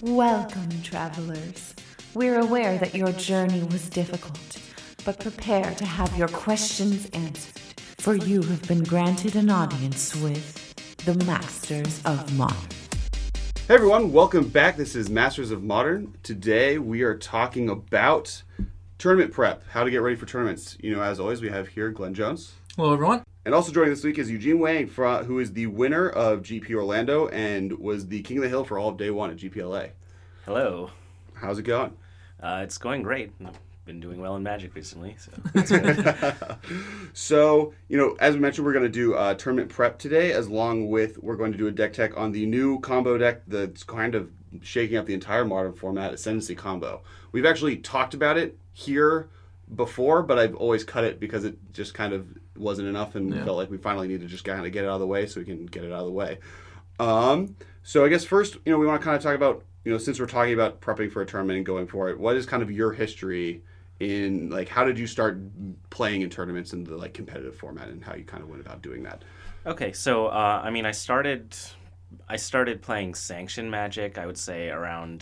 Welcome, travelers. We're aware that your journey was difficult, but prepare to have your questions answered, for you have been granted an audience with the Masters of Modern. Hey everyone, welcome back. This is Masters of Modern. Today we are talking about tournament prep, how to get ready for tournaments. As always, we have here Glenn Jones. Hello, everyone. And also joining this week is Eugene Wang, who is the winner of GP Orlando and was the king of the hill for all of day one at GPLA. Hello. How's it going? It's going great. I've been doing well in Magic recently, so that's good. So, as we mentioned, we're going to do tournament prep today, we're going to do a deck tech on the new combo deck that's kind of shaking up the entire Modern format, Ascendancy Combo. We've actually talked about it here before, but I've always cut it because it just kind of wasn't enough and felt like we finally need to just kind of get it out of the way so we can get it out of the way. So I guess first, we want to kind of talk about, since we're talking about prepping for a tournament and going for it, what is kind of your history in, how did you start playing in tournaments in the, competitive format and how you kind of went about doing that? Okay, so, I started playing Sanctioned Magic, I would say, around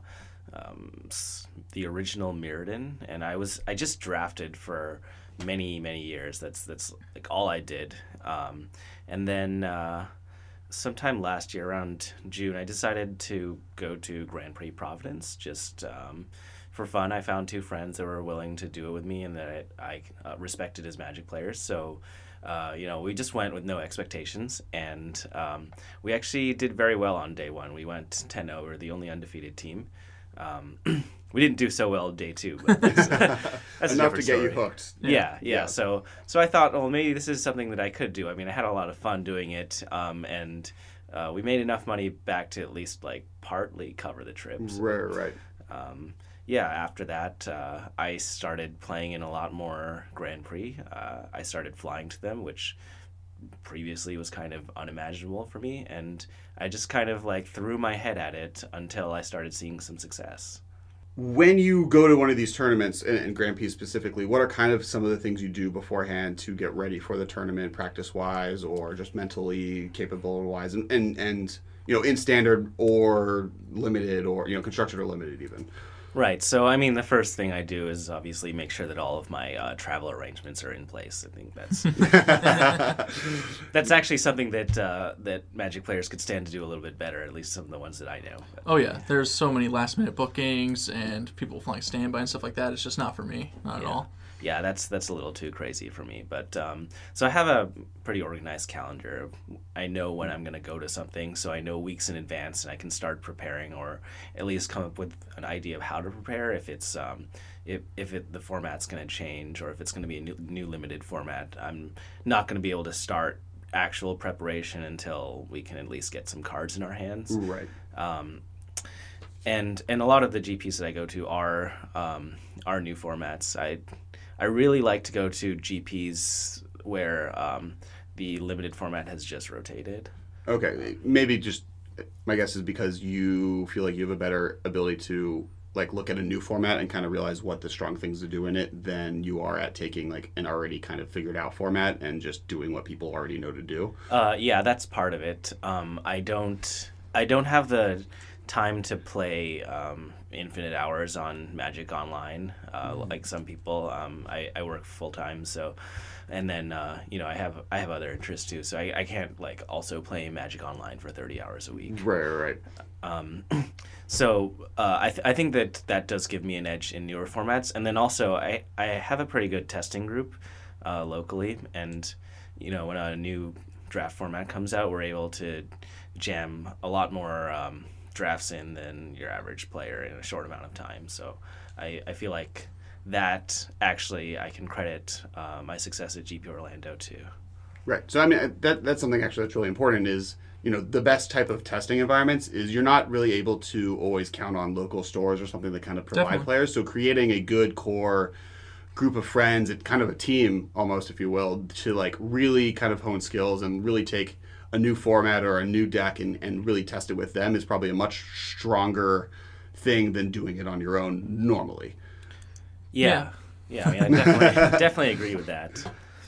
the original Mirrodin, and I just drafted for many years. That's all I did. And then sometime last year around June, I decided to go to Grand Prix Providence just for fun. I found two friends that were willing to do it with me and that I respected as Magic players. So we just went with no expectations, and we actually did very well on day one. We went 10-0. We were the only undefeated team. We didn't do so well day two, but that's enough to get story. you hooked. Yeah. So I thought, well, maybe this is something that I could do. I had a lot of fun doing it, and we made enough money back to at least partly cover the trip. So, Right. After that, I started playing in a lot more Grand Prix. I started flying to them, which previously was kind of unimaginable for me, and I just kind of threw my head at it until I started seeing some success. When you go to one of these tournaments, and Grand Prix specifically, what are kind of some of the things you do beforehand to get ready for the tournament, practice-wise, or just mentally capable-wise, and in standard or limited, or constructed or limited even? Right. So, the first thing I do is obviously make sure that all of my travel arrangements are in place. I think that's actually something that Magic players could stand to do a little bit better, at least some of the ones that I know. Oh, yeah. There's so many last-minute bookings and people flying standby and stuff like that. It's just not for me. Not at all. Yeah, that's a little too crazy for me. But so I have a pretty organized calendar. I know when I'm going to go to something, so I know weeks in advance, and I can start preparing, or at least come up with an idea of how to prepare if it's the format's going to change, or if it's going to be a new limited format. I'm not going to be able to start actual preparation until we can at least get some cards in our hands. Right. And a lot of the GPs that I go to are new formats. I really like to go to GPs where the limited format has just rotated. Okay, maybe just my guess is because you feel like you have a better ability to look at a new format and kind of realize what the strong things to do in it than you are at taking an already kind of figured out format and just doing what people already know to do. Yeah, that's part of it. I don't have the time to play infinite hours on Magic Online like some people. I work full time, so, and then I have other interests too, so I can't also play Magic Online for 30 hours a week. Right. So I think that does give me an edge in newer formats, and then also I have a pretty good testing group locally, and when a new draft format comes out, we're able to jam a lot more drafts in than your average player in a short amount of time. So I feel like that actually I can credit my success at GP Orlando to. Right. So that's something actually that's really important is, the best type of testing environments is you're not really able to always count on local stores or something that kind of provide players. So creating a good core group of friends, it's kind of a team almost, if you will, to really kind of hone skills and really take a new format or a new deck and really test it with them is probably a much stronger thing than doing it on your own normally. Yeah. I definitely agree with that.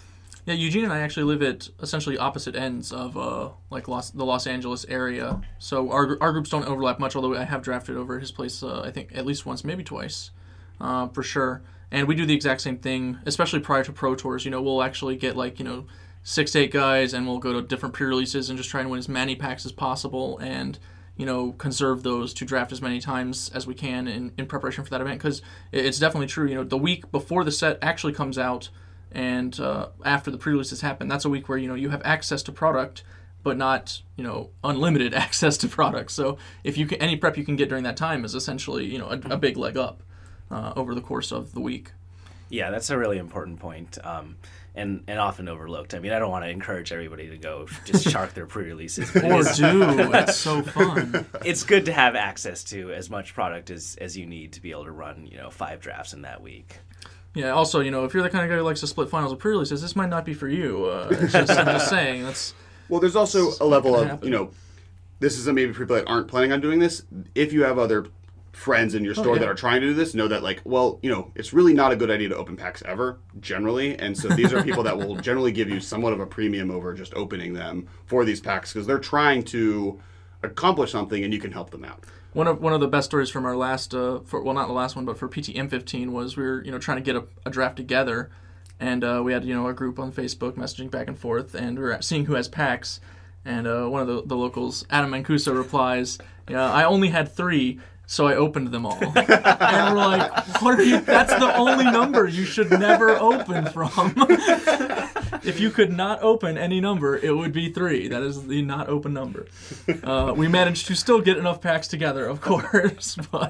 Yeah, Eugene and I actually live at essentially opposite ends of the Los Angeles area, so our groups don't overlap much. Although I have drafted over at his place, I think at least once, maybe twice, for sure. And we do the exact same thing, especially prior to Pro Tours. We'll actually get 6 to 8 guys, and we'll go to different pre-releases and just try and win as many packs as possible, and conserve those to draft as many times as we can in preparation for that event. Because it's definitely true. The week before the set actually comes out, and after the pre-releases happen, that's a week where you have access to product, but not unlimited access to product. So if you can, any prep you can get during that time is essentially a big leg up over the course of the week. Yeah, that's a really important point, and often overlooked. I mean, I don't want to encourage everybody to go just shark their pre-releases. Or do. It's so fun. It's good to have access to as much product as you need to be able to run 5 drafts in that week. Yeah, also, if you're the kind of guy who likes to split finals or pre-releases, this might not be for you. I'm just saying. Well, there's also a level of, this is maybe for people that aren't planning on doing this. If you have other friends in your store that are trying to do this, know that, it's really not a good idea to open packs ever, generally. And so these are people that will generally give you somewhat of a premium over just opening them for these packs, because they're trying to accomplish something and you can help them out. One of the best stories from our last, not the last one, but for PTM15 was we were trying to get a draft together, and we had a group on Facebook messaging back and forth, and we were seeing who has packs, and one of the locals, Adam Mancuso, replies, I only had 3, so I opened them all. And we're like, what are you? That's the only number you should never open from. If you could not open any number, it would be 3. That is the not open number. We managed to still get enough packs together, of course, but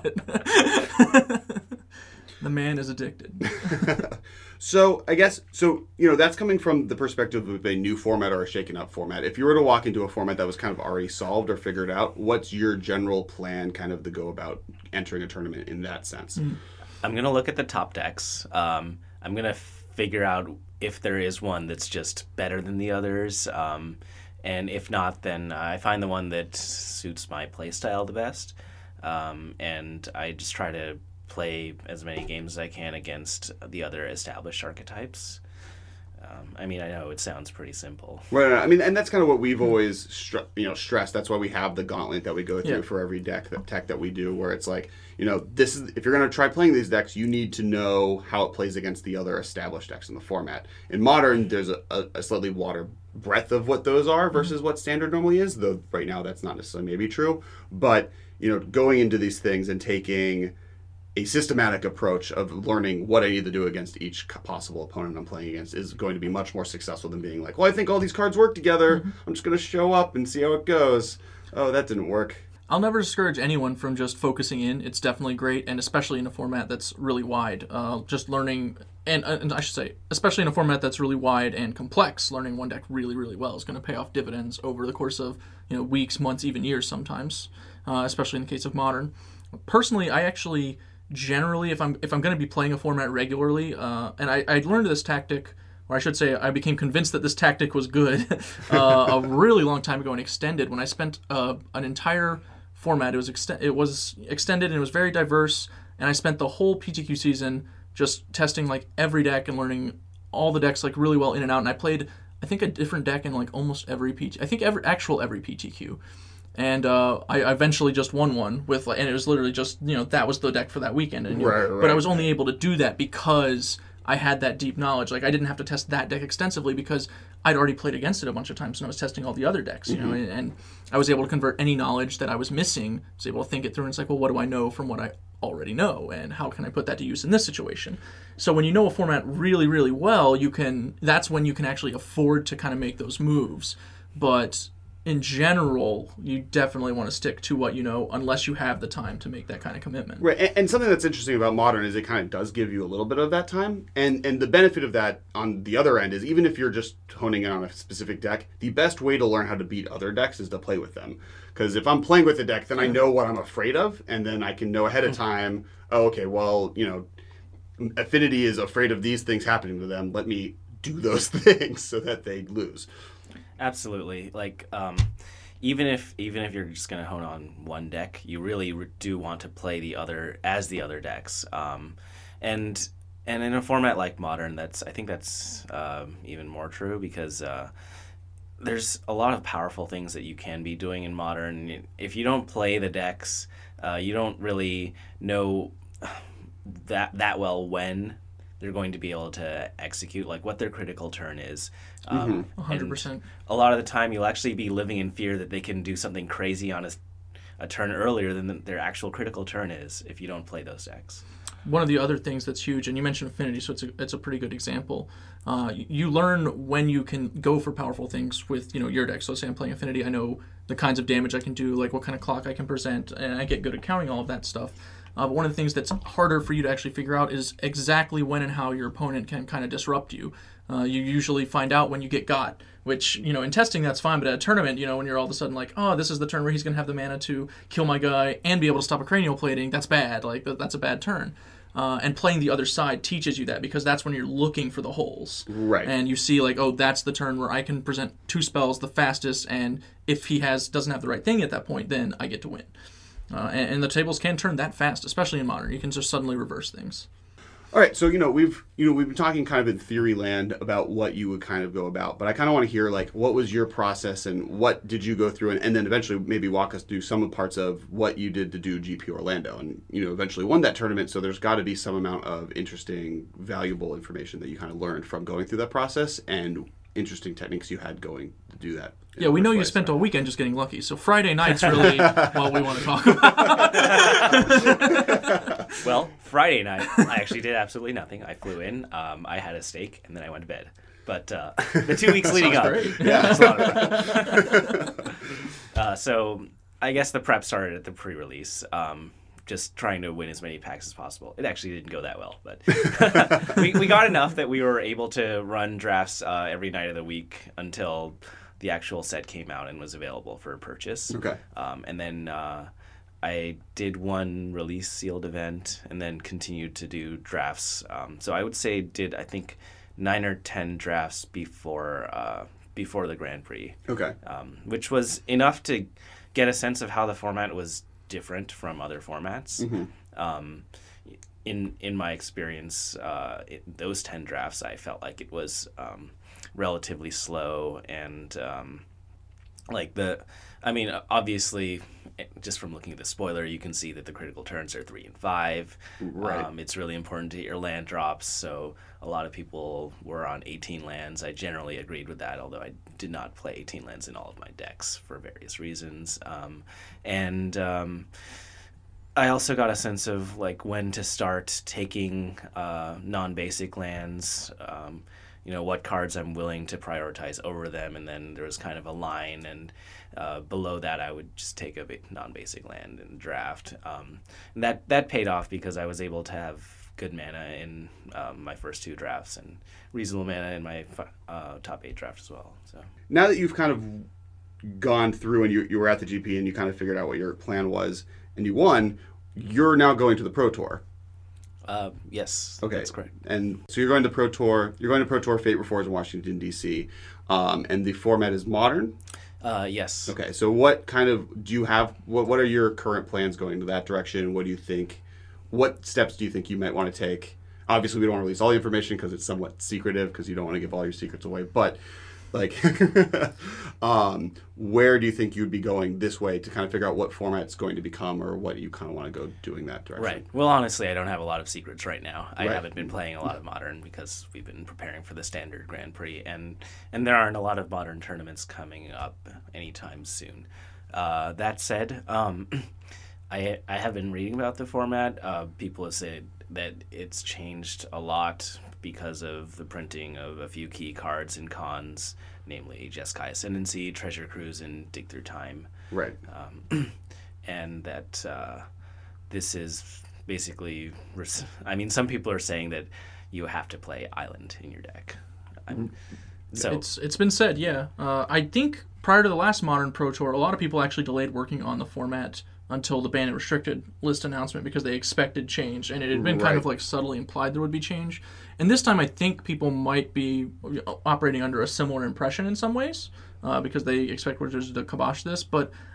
the man is addicted. So I guess, that's coming from the perspective of a new format or a shaken up format. If you were to walk into a format that was kind of already solved or figured out, what's your general plan kind of to go about entering a tournament in that sense? I'm going to look at the top decks. I'm going to figure out if there is one that's just better than the others. And if not, then I find the one that suits my play style the best. And I just try to play as many games as I can against the other established archetypes. I know it sounds pretty simple. Right. And that's kind of what we've always stressed. That's why we have the gauntlet that we go through for every tech that we do, where it's like, this is, if you're going to try playing these decks, you need to know how it plays against the other established decks in the format. In Modern, there's a slightly wider breadth of what those are versus what Standard normally is, though right now that's not necessarily maybe true. But, going into these things and taking a systematic approach of learning what I need to do against each possible opponent I'm playing against is going to be much more successful than being like, well, I think all these cards work together. I'm just going to show up and see how it goes. Oh, that didn't work. I'll never discourage anyone from just focusing in. It's definitely great, and especially in a format that's really wide. Just learning, and I should say, especially in a format that's really wide and complex, learning one deck really, really well is going to pay off dividends over the course of weeks, months, even years sometimes, especially in the case of Modern. Personally, I actually generally, if I'm going to be playing a format regularly, and I learned this tactic, or I should say I became convinced that this tactic was good a really long time ago in Extended, when I spent an entire format. It was extended and it was very diverse, and I spent the whole PTQ season just testing every deck and learning all the decks really well in and out, and I played I think a different deck in almost every every PTQ. And I eventually just won one with, and it was literally just, that was the deck for that weekend. And, right. But I was only able to do that because I had that deep knowledge. I didn't have to test that deck extensively because I'd already played against it a bunch of times, and I was testing all the other decks, and I was able to convert any knowledge that I was missing. I was able to think it through, and it's well, what do I know from what I already know, and how can I put that to use in this situation? So when you know a format really, really well, that's when you can actually afford to kind of make those moves. But in general, you definitely want to stick to what you know, unless you have the time to make that kind of commitment. Right, and something that's interesting about Modern is it kind of does give you a little bit of that time, and the benefit of that on the other end is even if you're just honing in on a specific deck, the best way to learn how to beat other decks is to play with them. Because if I'm playing with a deck, then I know what I'm afraid of, and then I can know ahead of time, Affinity is afraid of these things happening to them, let me do those things so that they lose. Absolutely. Even if you're just going to hone on one deck, you really do want to play the other decks. And And in a format like Modern, I think that's even more true because there's a lot of powerful things that you can be doing in Modern. If you don't play the decks, you don't really know that well when they're going to be able to execute, like what their critical turn is. 100%. A lot of the time, you'll actually be living in fear that they can do something crazy on a turn earlier than their actual critical turn is if you don't play those decks. One of the other things that's huge, and you mentioned Affinity, so it's a pretty good example. You learn when you can go for powerful things with your deck. So say I'm playing Affinity, I know the kinds of damage I can do, like what kind of clock I can present, and I get good at counting all of that stuff. But one of the things that's harder for you to actually figure out is exactly when and how your opponent can kind of disrupt you. You usually find out when you get got, which, in testing that's fine, but at a tournament, when you're all of a sudden like, oh, this is the turn where he's going to have the mana to kill my guy and be able to stop a cranial plating, that's bad. Like, that's a bad turn. And playing the other side teaches you that because that's when you're looking for the holes. Right. And you see like, oh, that's the turn where I can present 2 spells the fastest, and if he doesn't have the right thing at that point, then I get to win. And the tables can turn that fast, especially in Modern. You can just suddenly reverse things. All right, so we've been talking kind of in theory land about what you would kind of go about, but I kind of want to hear like what was your process and what did you go through, and then eventually maybe walk us through some of the parts of what you did to do GP Orlando, and eventually won that tournament. So there's got to be some amount of interesting, valuable information that you kind of learned from going through that process and interesting techniques you had going to do that. Yeah, we know you spent all weekend just getting lucky, so Friday night's really what we want to talk about. Well, Friday night, I actually did absolutely nothing. I flew in, I had a steak, and then I went to bed. But the 2 weeks leading up, that's a lot of fun. So I guess the prep started at the pre-release, just trying to win as many packs as possible. It actually didn't go that well, but we got enough that we were able to run drafts every night of the week until the actual set came out and was available for purchase. Okay. And then I did one release sealed event and then continued to do drafts. So I would say I think 9 or 10 drafts before the Grand Prix. Okay. Which was enough to get a sense of how the format was different from other formats. Mm-hmm. In my experience, those 10 drafts, I felt like it was relatively slow and obviously, just from looking at the spoiler, you can see that the critical turns are 3 and 5. Right. It's really important to get your land drops, so a lot of people were on 18 lands. I generally agreed with that, although I did not play 18 lands in all of my decks for various reasons. I also got a sense of like when to start taking non-basic lands, what cards I'm willing to prioritize over them, and then there was kind of a line, and below that I would just take a non-basic land and draft. And that paid off because I was able to have good mana in my first 2 drafts and reasonable mana in my top 8 draft as well. So now that you've kind of gone through and you were at the GP and you kind of figured out what your plan was and you won, you're now going to the Pro Tour. Yes. Okay. That's correct. And so you're going to Pro Tour. You're going to Pro Tour Fate Reforged in Washington, D.C. And the format is Modern? Yes. Okay. So what kind of do you have? What are your current plans going to that direction? What do you think? What steps do you think you might want to take? Obviously, we don't want to release all the information because it's somewhat secretive because you don't want to give all your secrets away. But like, where do you think you'd be going this way to kind of figure out what format it's going to become, or what you kind of want to go doing that direction? Right. Well, honestly, I don't have a lot of secrets right now. I Right. haven't been playing a lot of Modern because we've been preparing for the Standard Grand Prix, and there aren't a lot of Modern tournaments coming up anytime soon. That said, I have been reading about the format. People have said that it's changed a lot because of the printing of a few key cards in cons, namely Jeskai Ascendancy, Treasure Cruise, and Dig Through Time. Right. And that this is basically... some people are saying that you have to play Island in your deck. It's been said, yeah. I think prior to the last Modern Pro Tour, a lot of people actually delayed working on the format until the banned and restricted list announcement because they expected change, and it had been kind of like subtly implied there would be change. And this time I think people might be operating under a similar impression in some ways because they expect Wizards to kibosh this, but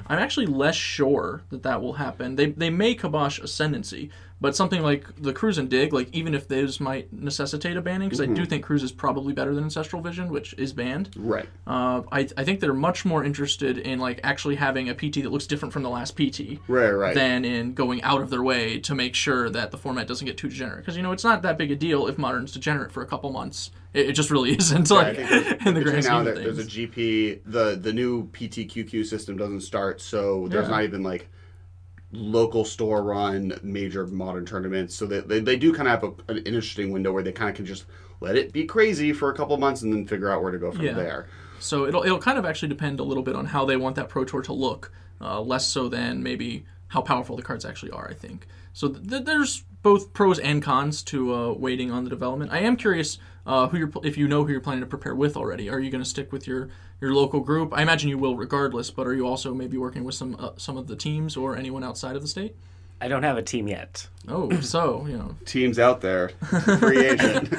I'm actually less sure that will happen. They may kibosh Ascendancy, but something like the Cruise and Dig, like even if those might necessitate a banning, because I do think Cruise is probably better than Ancestral Vision, which is banned. Right. I think they're much more interested in like actually having a PT that looks different from the last PT, Right. than in going out of their way to make sure that the format doesn't get too degenerate. Because it's not that big a deal if Modern's degenerate for a couple months. It just really isn't. Like in the grand scheme of things. There's a GP. The new PTQQ system doesn't start, so there's not even like local store run major Modern tournaments. So they do kind of have an interesting window where they kind of can just let it be crazy for a couple months and then figure out where to go from there. So it'll kind of actually depend a little bit on how they want that Pro Tour to look, less so than maybe how powerful the cards actually are, I think. So there's both pros and cons to waiting on the development. I am curious if you know who you're planning to prepare with already. Are you going to stick with your local group? I imagine you will regardless, but are you also maybe working with some of the teams or anyone outside of the state? I don't have a team yet. Oh, so, Teams out there. Free agent.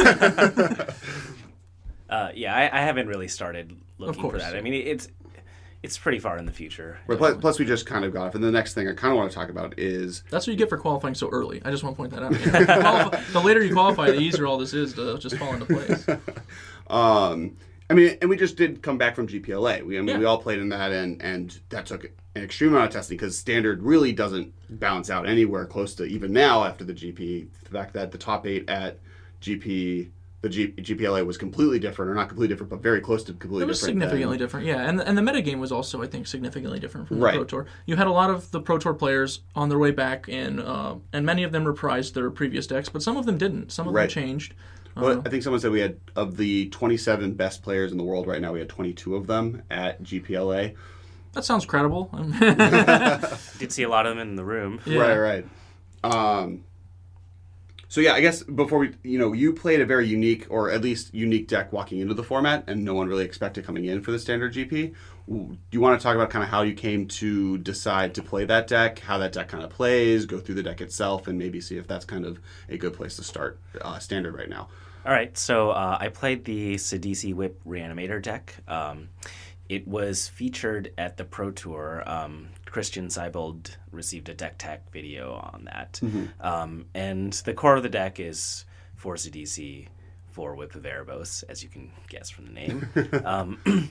I haven't really started looking for course. that. I mean, it's pretty far in the future. But plus, we just kind of got off. And the next thing I kind of want to talk about is... That's what you get for qualifying so early. I just want to point that out. The later you qualify, the easier all this is to just fall into place. And we just did come back from GPLA. We all played in that, and that took an extreme amount of testing because Standard really doesn't balance out anywhere close to, even now after the GP, the fact that the top 8 at GPLA was completely different, or not completely different, but very close to completely different. It was significantly different, yeah. And the metagame was also, I think, significantly different from the Pro Tour. You had a lot of the Pro Tour players on their way back, and many of them reprised their previous decks, but some of them didn't. Some of them changed. Well, I think someone said we had, of the 27 best players in the world right now, we had 22 of them at GPLA. That sounds credible. Did see a lot of them in the room. Yeah. Right. So yeah, I guess before we, you played a very unique, or at least unique deck walking into the format, and no one really expected coming in for the Standard GP. Do you want to talk about kind of how you came to decide to play that deck, how that deck kind of plays, go through the deck itself, and maybe see if that's kind of a good place to start Standard right now? All right, so I played the Sidisi Whip Reanimator deck. It was featured at the Pro Tour. Christian Seibold received a deck tech video on that. And the core of the deck is 4 Sidisi, 4 Whip of Erebos, as you can guess from the name.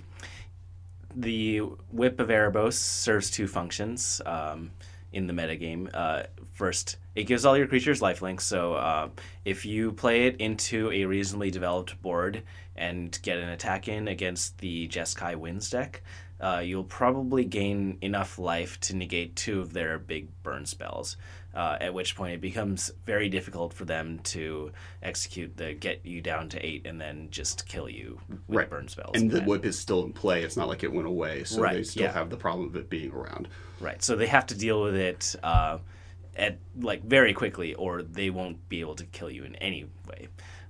The Whip of Erebos serves 2 functions in the metagame. First, it gives all your creatures lifelink, so if you play it into a reasonably developed board and get an attack in against the Jeskai Winds deck, you'll probably gain enough life to negate 2 of their big burn spells, at which point it becomes very difficult for them to execute the get you down to 8 and then just kill you with burn spells. And the whip is still in play. It's not like it went away, so they still have the problem of it being around. Right, so they have to deal with it at very quickly, or they won't be able to kill you in any way.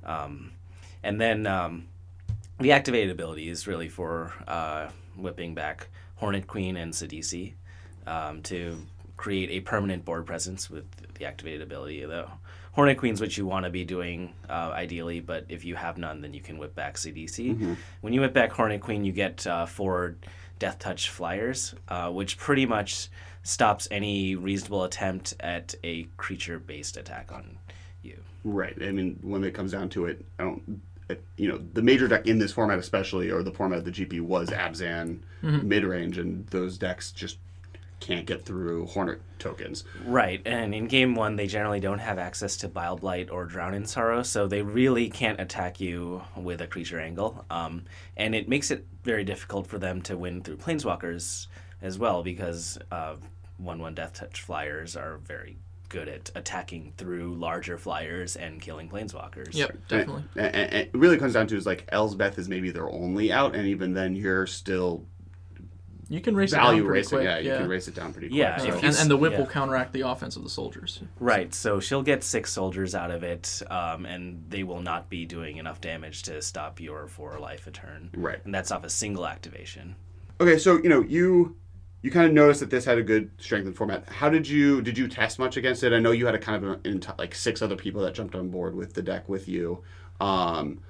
And then the activated ability is really for whipping back Hornet Queen and Sidisi to create a permanent board presence with the activated ability. The Hornet Queen's what you want to be doing ideally, but if you have none, then you can whip back Sidisi. When you whip back Hornet Queen, you get 4 Death Touch flyers, which pretty much stops any reasonable attempt at a creature-based attack on you. Right. I mean, when it comes down to it, the major deck in this format especially, or the format of the GP, was Abzan mid-range, and those decks just can't get through Hornet tokens. Right, and in Game 1, they generally don't have access to Bile Blight or Drown in Sorrow, so they really can't attack you with a creature angle. And it makes it very difficult for them to win through Planeswalkers as well, because 1/1 Death Touch flyers are very good at attacking through larger flyers and killing Planeswalkers. Yep, definitely. And it really comes down to is Elsbeth is maybe their only out, and even then you're still you can race it down pretty quick. Yeah, you can race it down pretty quick. Yeah, so. and the whip will counteract the offense of the soldiers. Right, so she'll get 6 soldiers out of it, and they will not be doing enough damage to stop your 4 life a turn. Right. And that's off a single activation. Okay, so you kind of noticed that this had a good strengthened format. How did you test much against it? I know you had a kind of 6 other people that jumped on board with the deck with you.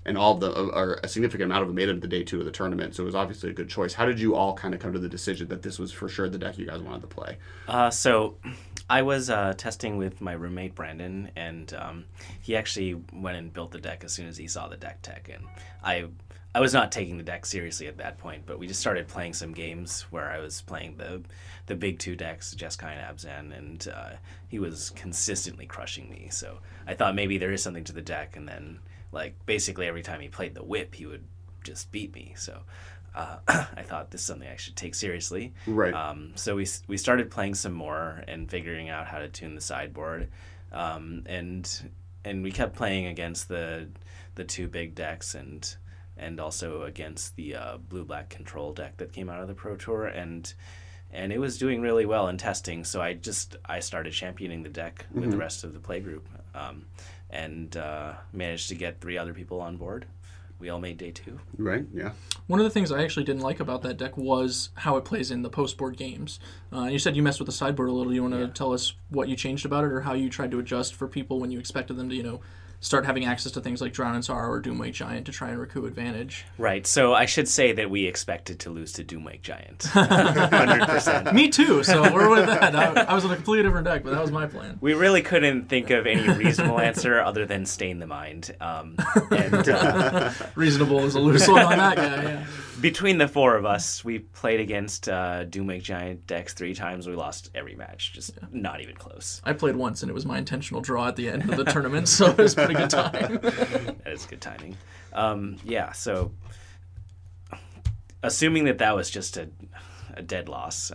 and all of the or a significant amount of them made it to the day 2 of the tournament. So it was obviously a good choice. How did you all kind of come to the decision that this was for sure the deck you guys wanted to play? So I was testing with my roommate Brandon, and he actually went and built the deck as soon as he saw the deck tech, and I was not taking the deck seriously at that point, but we just started playing some games where I was playing the big 2 decks, Jeskai and Abzan, and he was consistently crushing me. So I thought maybe there is something to the deck, and then like basically every time he played the whip, he would just beat me. So I thought this is something I should take seriously. Right. So we started playing some more and figuring out how to tune the sideboard, and we kept playing against the 2 big decks and also against the blue-black control deck that came out of the Pro Tour, and it was doing really well in testing. So I started championing the deck with the rest of the play group, and managed to get 3 other people on board. We all made day 2. Right, yeah. One of the things I actually didn't like about that deck was how it plays in the post-board games. You said you messed with the sideboard a little. You want to tell us what you changed about it, or how you tried to adjust for people when you expected them to, start having access to things like Drown in Sorrow or Doomwake Giant to try and recoup advantage? Right, so I should say that we expected to lose to Doomwake Giant. 100%. Me too, so we're with that. I was on a completely different deck, but that was my plan. We really couldn't think of any reasonable answer other than Stain the Mind. Reasonable is a loose one on that guy, yeah. Between the 4 of us, we played against Doomwake Giant decks 3 times. We lost every match, just not even close. I played once, and it was my intentional draw at the end of the tournament, so it was pretty good time. That is good timing. So assuming that was just a dead loss,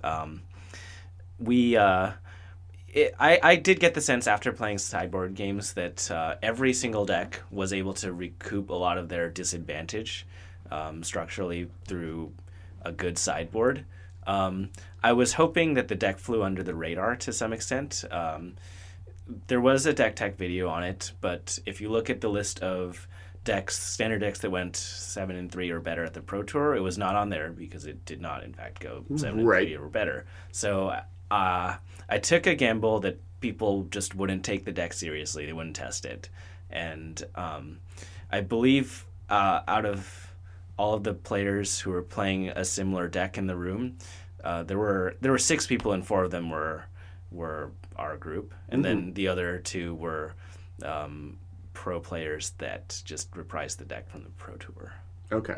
I did get the sense after playing sideboard games that every single deck was able to recoup a lot of their disadvantage structurally through a good sideboard. I was hoping that the deck flew under the radar to some extent. There was a deck tech video on it, but if you look at the list of standard decks that went 7-3 or better at the Pro Tour, it was not on there because it did not, in fact, go 7-3 or better. So I took a gamble that people just wouldn't take the deck seriously. They wouldn't test it. And I believe out of all of the players who were playing a similar deck in the room, there were 6 people, and 4 of them were our group, and then the other 2 were pro players that just reprised the deck from the Pro Tour. Okay.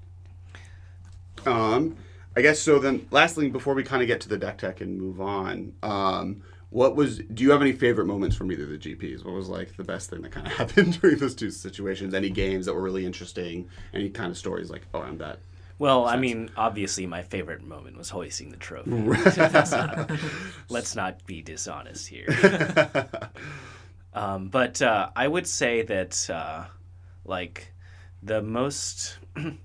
I guess so. Then, lastly, before we kind of get to the deck tech and move on, do you have any favorite moments from either of the GPs? What was like the best thing that kind of happened during those 2 situations? Any games that were really interesting? Any kind of stories like around that? Well, I mean, obviously my favorite moment was hoisting the trophy. Let's not be dishonest here. But I would say that the most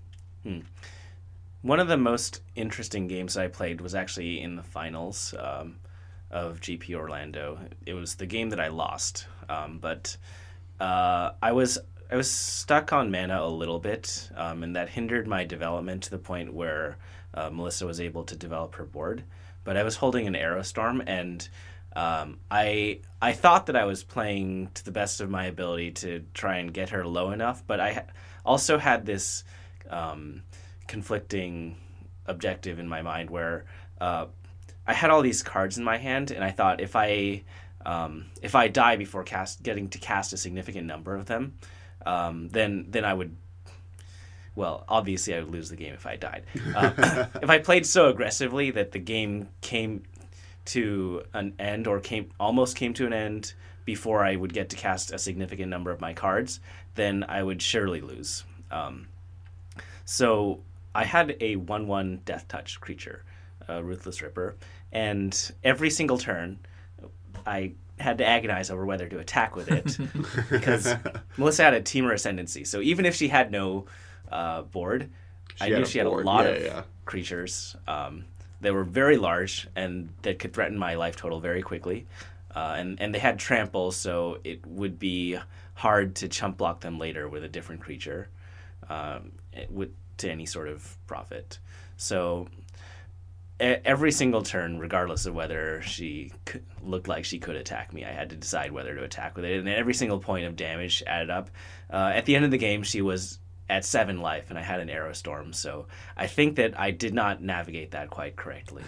one of the most interesting games I played was actually in the finals of GP Orlando. It was the game that I lost, but I was stuck on mana a little bit, and that hindered my development to the point where Melissa was able to develop her board. But I was holding an Aerostorm, and I thought that I was playing to the best of my ability to try and get her low enough, but I also had this conflicting objective in my mind where I had all these cards in my hand, and I thought if I die before getting to cast a significant number of them, then I would, well, obviously I would lose the game if I died. If I played so aggressively that the game came to an end or almost came to an end before I would get to cast a significant number of my cards, then I would surely lose. So I had a 1/1 Death Touch creature, Ruthless Ripper, and every single turn I had to agonize over whether to attack with it because Melissa had a Temur Ascendancy. So even if she had no board, I knew she had a lot of creatures that were very large and that could threaten my life total very quickly. And they had trample, so it would be hard to chump block them later with a different creature to any sort of profit. So every single turn, regardless of whether she looked like she could attack me, I had to decide whether to attack with it. And every single point of damage added up. At the end of the game, she was at 7 life, and I had an Arrow Storm. So I think that I did not navigate that quite correctly.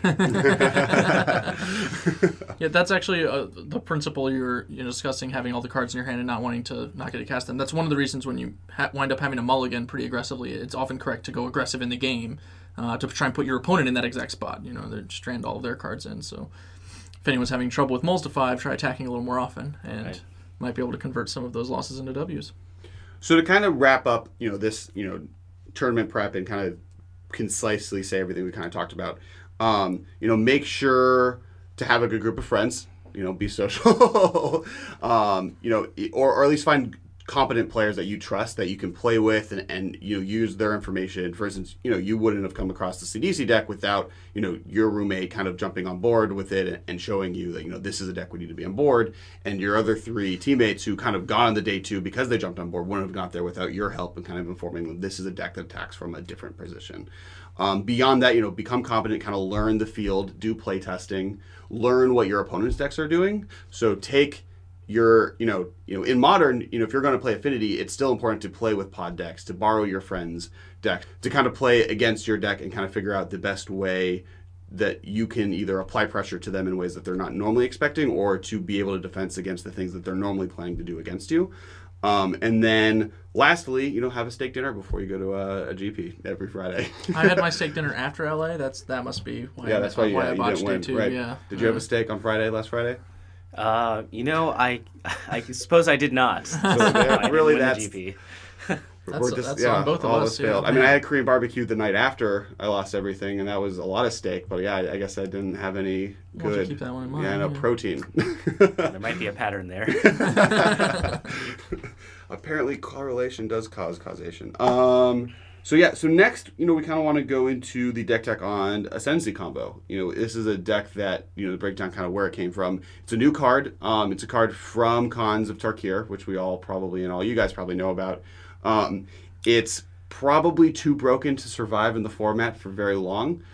Yeah, that's actually the principle you're discussing, having all the cards in your hand and not wanting to not get to cast them. That's one of the reasons when you wind up having a mulligan pretty aggressively, it's often correct to go aggressive in the game to try and put your opponent in that exact spot. They strand all of their cards in. So if anyone's having trouble with mulls to 5, try attacking a little more often, and might be able to convert some of those losses into W's. So to kind of wrap up, this, tournament prep and kind of concisely say everything we kind of talked about, make sure to have a good group of friends, be social, or at least find competent players that you trust that you can play with and use their information. For instance, you wouldn't have come across the CDC deck without, your roommate kind of jumping on board with it and showing you that, this is a deck we need to be on board. And your other 3 teammates who kind of got on the day 2 because they jumped on board wouldn't have got there without your help and kind of informing them this is a deck that attacks from a different position. Beyond that, become competent, kind of learn the field, do play testing, learn what your opponent's decks are doing. So take your, in Modern, if you're going to play Affinity, it's still important to play with pod decks, to borrow your friend's deck, to kind of play against your deck and kind of figure out the best way that you can either apply pressure to them in ways that they're not normally expecting or to be able to defense against the things that they're normally planning to do against you. And then lastly, have a steak dinner before you go to a GP every Friday. I had my steak dinner after LA. That must be why I botched day 2. Right. Yeah. Did you have a steak on last Friday? I suppose I did not. So really, that's GP. That's on both of us. Failed. I mean, I had Korean barbecue the night after I lost everything, and that was a lot of steak. But yeah, I guess I didn't have any good. We'll have to keep that one in mind. Yeah, no protein. There might be a pattern there. Apparently, correlation does cause causation. So next, we kind of want to go into the deck tech on Ascendancy combo. This is a deck that, to break down kind of where it came from. It's a new card. It's a card from Khans of Tarkir, which we all probably, and all you guys probably know about. It's probably too broken to survive in the format for very long.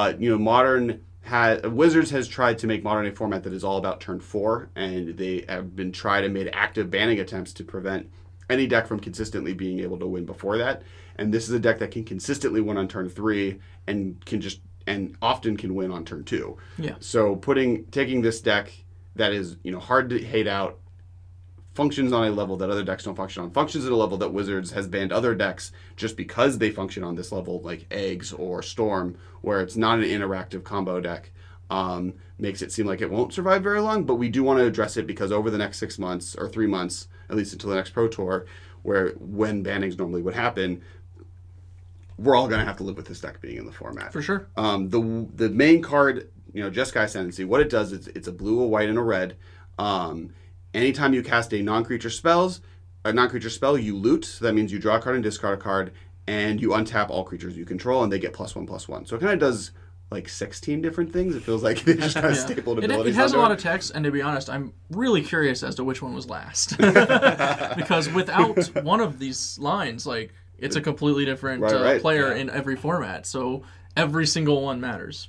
Wizards has tried to make Modern a format that is all about turn 4, and they have been tried and made active banning attempts to prevent any deck from consistently being able to win before that. And this is a deck that can consistently win on turn 3 and often can win on turn 2. Yeah. So taking this deck that is, hard to hate out, functions on a level that other decks don't function on, functions at a level that Wizards has banned other decks just because they function on this level, like Eggs or Storm, where it's not an interactive combo deck, makes it seem like it won't survive very long. But we do want to address it because over the next 6 months or 3 months, at least until the next Pro Tour, when bannings normally would happen, we're all going to have to live with this deck being in the format. For sure. The main card, Jeskai Ascendancy, what it does is it's a blue, a white, and a red. Anytime you cast a non-creature spell, you loot. So that means you draw a card and discard a card, and you untap all creatures you control, and they get +1/+1. So it kind of does like 16 different things. It feels like they just kind of stapled abilities. It has a lot of text, and to be honest, I'm really curious as to which one was last. Because without one of these lines, it's a completely different player in every format. So every single one matters.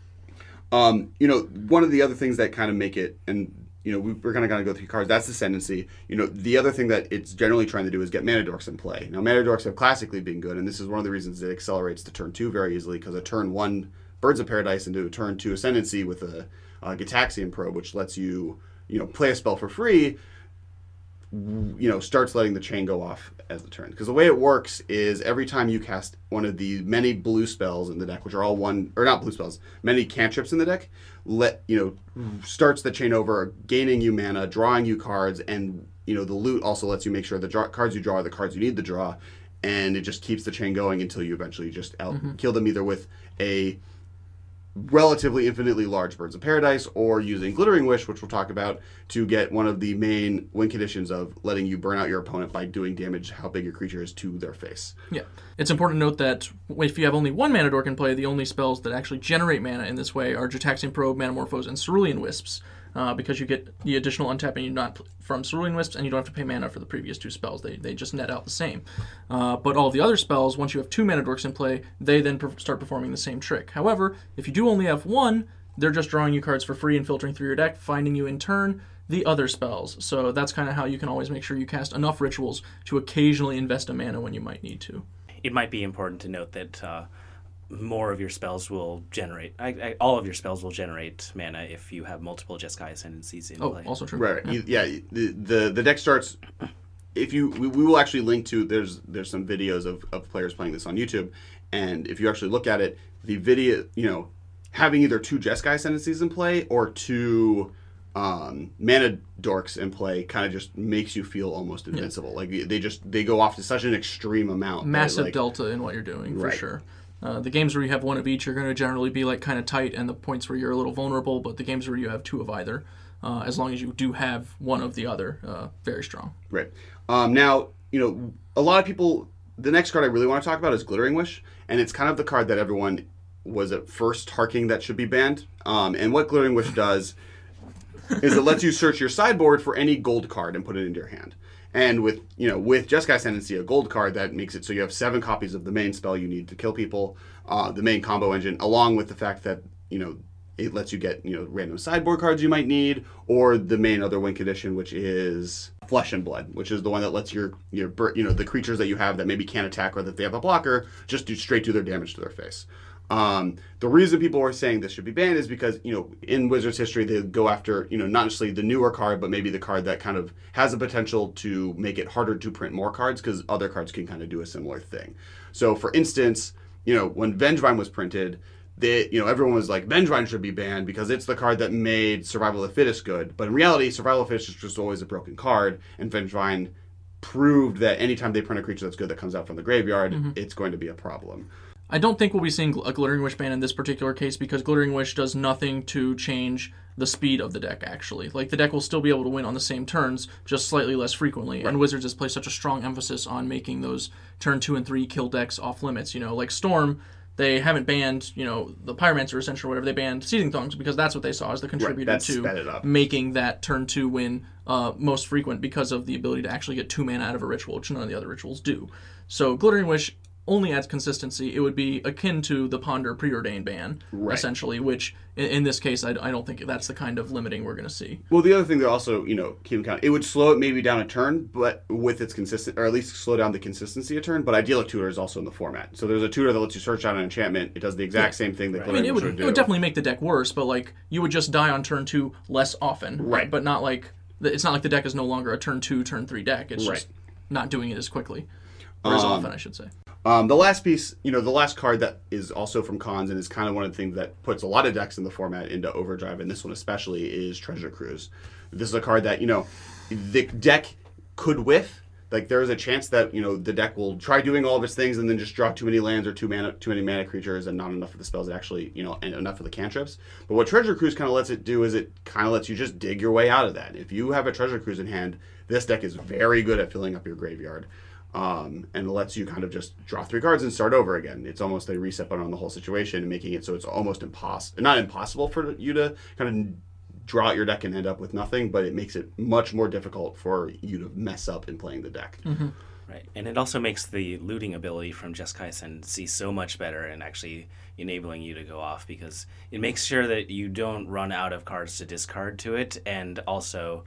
One of the other things that kind of make it, and we're kind of going to go through cards. That's Ascendancy. The other thing that it's generally trying to do is get mana dorks in play. Now, mana dorks have classically been good, and this is one of the reasons it accelerates to turn 2 very easily, because a turn 1 Birds of Paradise into a turn 2 Ascendancy with a Gitaxian Probe, which lets you, play a spell for free, starts letting the chain go off as the turn. Because the way it works is every time you cast one of the many blue spells in the deck, which are all not blue spells, many cantrips in the deck, starts the chain over, gaining you mana, drawing you cards, and the loot also lets you make sure the cards you draw are the cards you need to draw, and it just keeps the chain going until you eventually just kill them either with a relatively infinitely large Birds of Paradise or using Glittering Wish, which we'll talk about, to get one of the main win conditions of letting you burn out your opponent by doing damage how big your creature is to their face. Yeah. It's important to note that if you have only one mana dork in play, the only spells that actually generate mana in this way are Gitaxian Probe, Manamorphose, and Cerulean Wisps. because you get the additional untapping from Cerulean Wisps, and you don't have to pay mana for the previous 2 spells. They just net out the same. But all the other spells, once you have 2 Mana Dorks in play, they then start performing the same trick. However, if you do only have 1, they're just drawing you cards for free and filtering through your deck, finding you in turn the other spells. So that's kind of how you can always make sure you cast enough rituals to occasionally invest a mana when you might need to. It might be important to note that more of your spells will generate, all of your spells will generate mana if you have multiple Jeskai Ascendancies in play. Also true. Right. Yeah. The deck starts. If you, we will actually link to. There's some videos of players playing this on YouTube, and if you actually look at it, the video, having either 2 Jeskai Ascendancies in play or 2 Mana Dorks in play kind of just makes you feel almost invincible. Like they go off to such an extreme amount. Massive delta in what you're doing, for sure. The games where you have 1 of each are going to generally be like kind of tight, and the points where you're a little vulnerable, but the games where you have 2 of either, as long as you do have 1 of the other, very strong. Right. Now, a lot of people, the next card I really want to talk about is Glittering Wish, and it's kind of the card that everyone was at first harking that should be banned. And what Glittering Wish does is it lets you search your sideboard for any gold card and put it into your hand. And with Jeskai Ascendancy, a gold card, that makes it so you have 7 copies of the main spell you need to kill people, the main combo engine, along with the fact that, it lets you get, random sideboard cards you might need, or the main other win condition, which is Flesh and Blood, which is the one that lets your the creatures that you have that maybe can't attack or that they have a blocker just do their damage to their face. The reason people are saying this should be banned is because, in Wizards history, they go after, not necessarily the newer card, but maybe the card that kind of has the potential to make it harder to print more cards, because other cards can kind of do a similar thing. So, for instance, when Vengevine was printed, everyone was like, Vengevine should be banned because it's the card that made Survival of the Fittest good. But in reality, Survival of the Fittest is just always a broken card, and Vengevine proved that anytime they print a creature that's good that comes out from the graveyard, it's going to be a problem. I don't think we'll be seeing a Glittering Wish ban in this particular case, because Glittering Wish does nothing to change the speed of the deck, actually. Like, the deck will still be able to win on the same turns, just slightly less frequently. Right. And Wizards has placed such a strong emphasis on making those turn 2 and 3 kill decks off limits. Like Storm, they haven't banned, the Pyromancer Ascension or whatever. They banned Seething Thongs because that's what they saw as the contributor to making that turn 2 win most frequent, because of the ability to actually get 2 mana out of a ritual, which none of the other rituals do. So Glittering Wish only adds consistency. It would be akin to the Ponder Preordained ban, essentially, which in this case, I don't think that's the kind of limiting we're going to see. Well, the other thing that also, keep in count, it would slow it maybe down a turn, but with its consistent, or at least slow down the consistency a turn, but Idyllic Tutor is also in the format. So there's a tutor that lets you search out an enchantment. It does the exact same thing that Glittering Wish would do. It would definitely make the deck worse, but you would just die on turn 2 less often. Right. But not it's not like the deck is no longer a turn 2, turn 3 deck. It's just not doing it as quickly. Or as often, I should say. The last piece, the last card that is also from Khans and is kind of one of the things that puts a lot of decks in the format into overdrive, and this one especially, is Treasure Cruise. This is a card that, the deck could whiff. Like, there is a chance that, the deck will try doing all of its things and then just draw too many lands or too many mana creatures and not enough of the spells actually, and enough of the cantrips. But what Treasure Cruise kind of lets it do is it kind of lets you just dig your way out of that. If you have a Treasure Cruise in hand, this deck is very good at filling up your graveyard. And it lets you kind of just draw 3 cards and start over again. It's almost a reset button on the whole situation, and making it so it's almost not impossible for you to kind of draw out your deck and end up with nothing, but it makes it much more difficult for you to mess up in playing the deck. Mm-hmm. Right, and it also makes the looting ability from Jeskai Ascendancy so much better, and actually enabling you to go off, because it makes sure that you don't run out of cards to discard to it, and also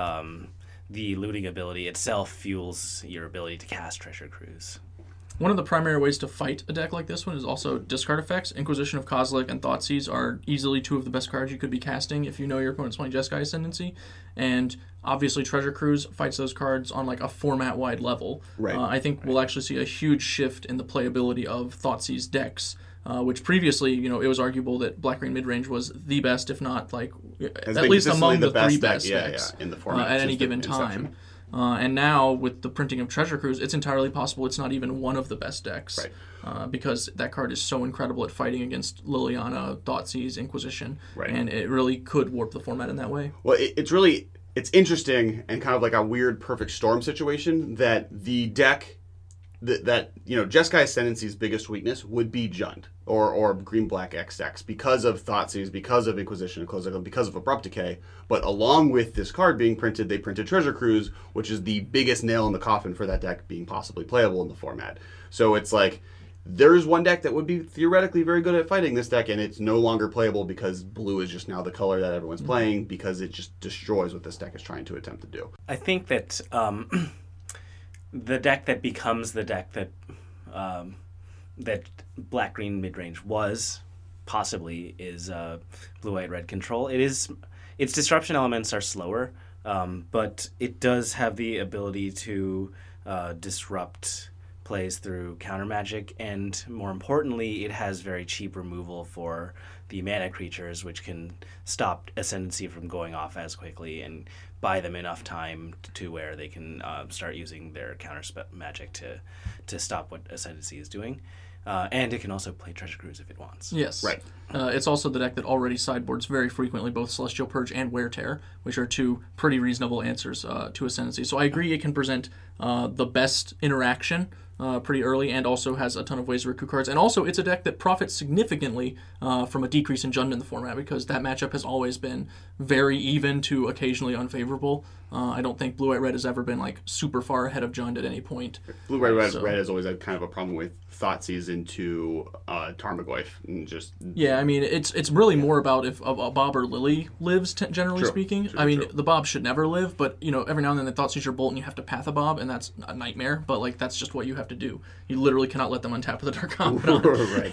the looting ability itself fuels your ability to cast Treasure Cruise. One of the primary ways to fight a deck like this one is also discard effects. Inquisition of Kozilek and Thoughtseize are easily 2 of the best cards you could be casting if you know your opponent's playing Jeskai Ascendancy. And obviously Treasure Cruise fights those cards on a format-wide level. Right. I think we'll actually see a huge shift in the playability of Thoughtseize decks. Which previously, it was arguable that Black-Green Midrange was the best, if not, at least among the 3 best decks in the format, at any given time. And now, with the printing of Treasure Cruise, it's entirely possible it's not even one of the best decks. Right. Because that card is so incredible at fighting against Liliana, Thoughtseize, Inquisition, and it really could warp the format in that way. Well, it's interesting and kind of like a weird perfect storm situation that the deck that Jeskai Ascendancy's biggest weakness would be Jund or Green Black X decks because of Thoughtseize, because of Inquisition, because of Abrupt Decay. But along with this card being printed, they printed Treasure Cruise, which is the biggest nail in the coffin for that deck being possibly playable in the format. So it's like, there's one deck that would be theoretically very good at fighting this deck, and it's no longer playable because blue is just now the color that everyone's playing, because it just destroys what this deck is trying to attempt to do. I think that the deck that becomes the deck that that black-green midrange was possibly is blue-white-red control. Its disruption elements are slower, but it does have the ability to disrupt plays through counter magic, and more importantly, it has very cheap removal for the mana creatures, which can stop Ascendancy from going off as quickly and buy them enough time to where they can start using their counter magic to stop what Ascendancy is doing. And it can also play Treasure Cruise if it wants. Yes. Right. It's also the deck that already sideboards very frequently both Celestial Purge and Wear Tear, which are two pretty reasonable answers to Ascendancy. So I agree it can present the best interaction pretty early, and also has a ton of ways to recruit cards. And also, it's a deck that profits significantly from a decrease in Jund in the format, because that matchup has always been very even to occasionally unfavorable. I don't think Blue-White-Red has ever been like super far ahead of Jund at any point. Blue-White-Red has always had kind of a problem with Thoughtseize into Tarmogoyf, and just... Yeah, I mean, it's really more about if a Bob or Lily lives, generally speaking. I mean, the Bob should never live, but, every now and then the Thoughtseize your Bolt and you have to Path a Bob, and that's a nightmare, but, like, that's just what you have to do. You literally cannot let them untap with a Dark Confidant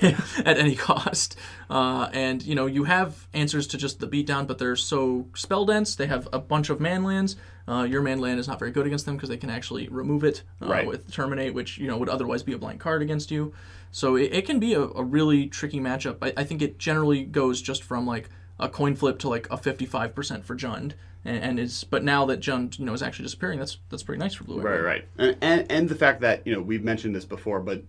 at any cost. And, you have answers to just the beatdown, but they're so spell dense. They have a bunch of man lands. Your man land is not very good against them because they can actually remove it with Terminate, which would otherwise be a blank card against you. So it can be a really tricky matchup. I think it generally goes just from like a coin flip to like a 55% for Jund, but now that Jund is actually disappearing, that's pretty nice for blue. Right. And the fact that we've mentioned this before, but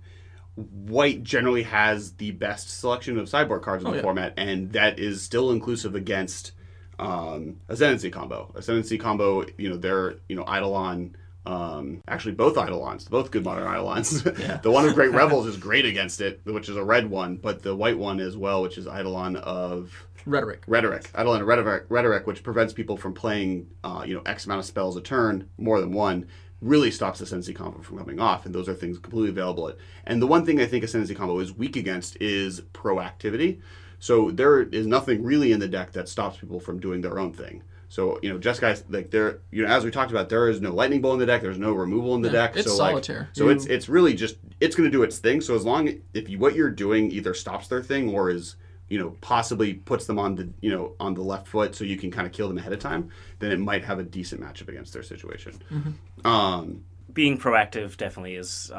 white generally has the best selection of sideboard cards in the format, and that is still inclusive against Ascendancy combo. Ascendancy combo, they're Eidolon. Actually, both Eidolons, both good modern Eidolons. The one of Great Revels is great against it, which is a red one, but the white one as well, which is Eidolon of Rhetoric. Eidolon of Rhetoric, which prevents people from playing, X amount of spells a turn, more than one, really stops Ascendancy combo from coming off, and those are things completely available. And the one thing I think Ascendancy combo is weak against is proactivity. So there is nothing really in the deck that stops people from doing their own thing. So, Jeskai, like, there, as we talked about, there is no Lightning Bolt in the deck. There's no removal in the deck. It's solitaire. It's really just, it's going to do its thing. So as long if what you're doing either stops their thing or is, possibly puts them on the, on the left foot, so you can kind of kill them ahead of time, then it might have a decent matchup against their situation. Mm-hmm. Being proactive definitely is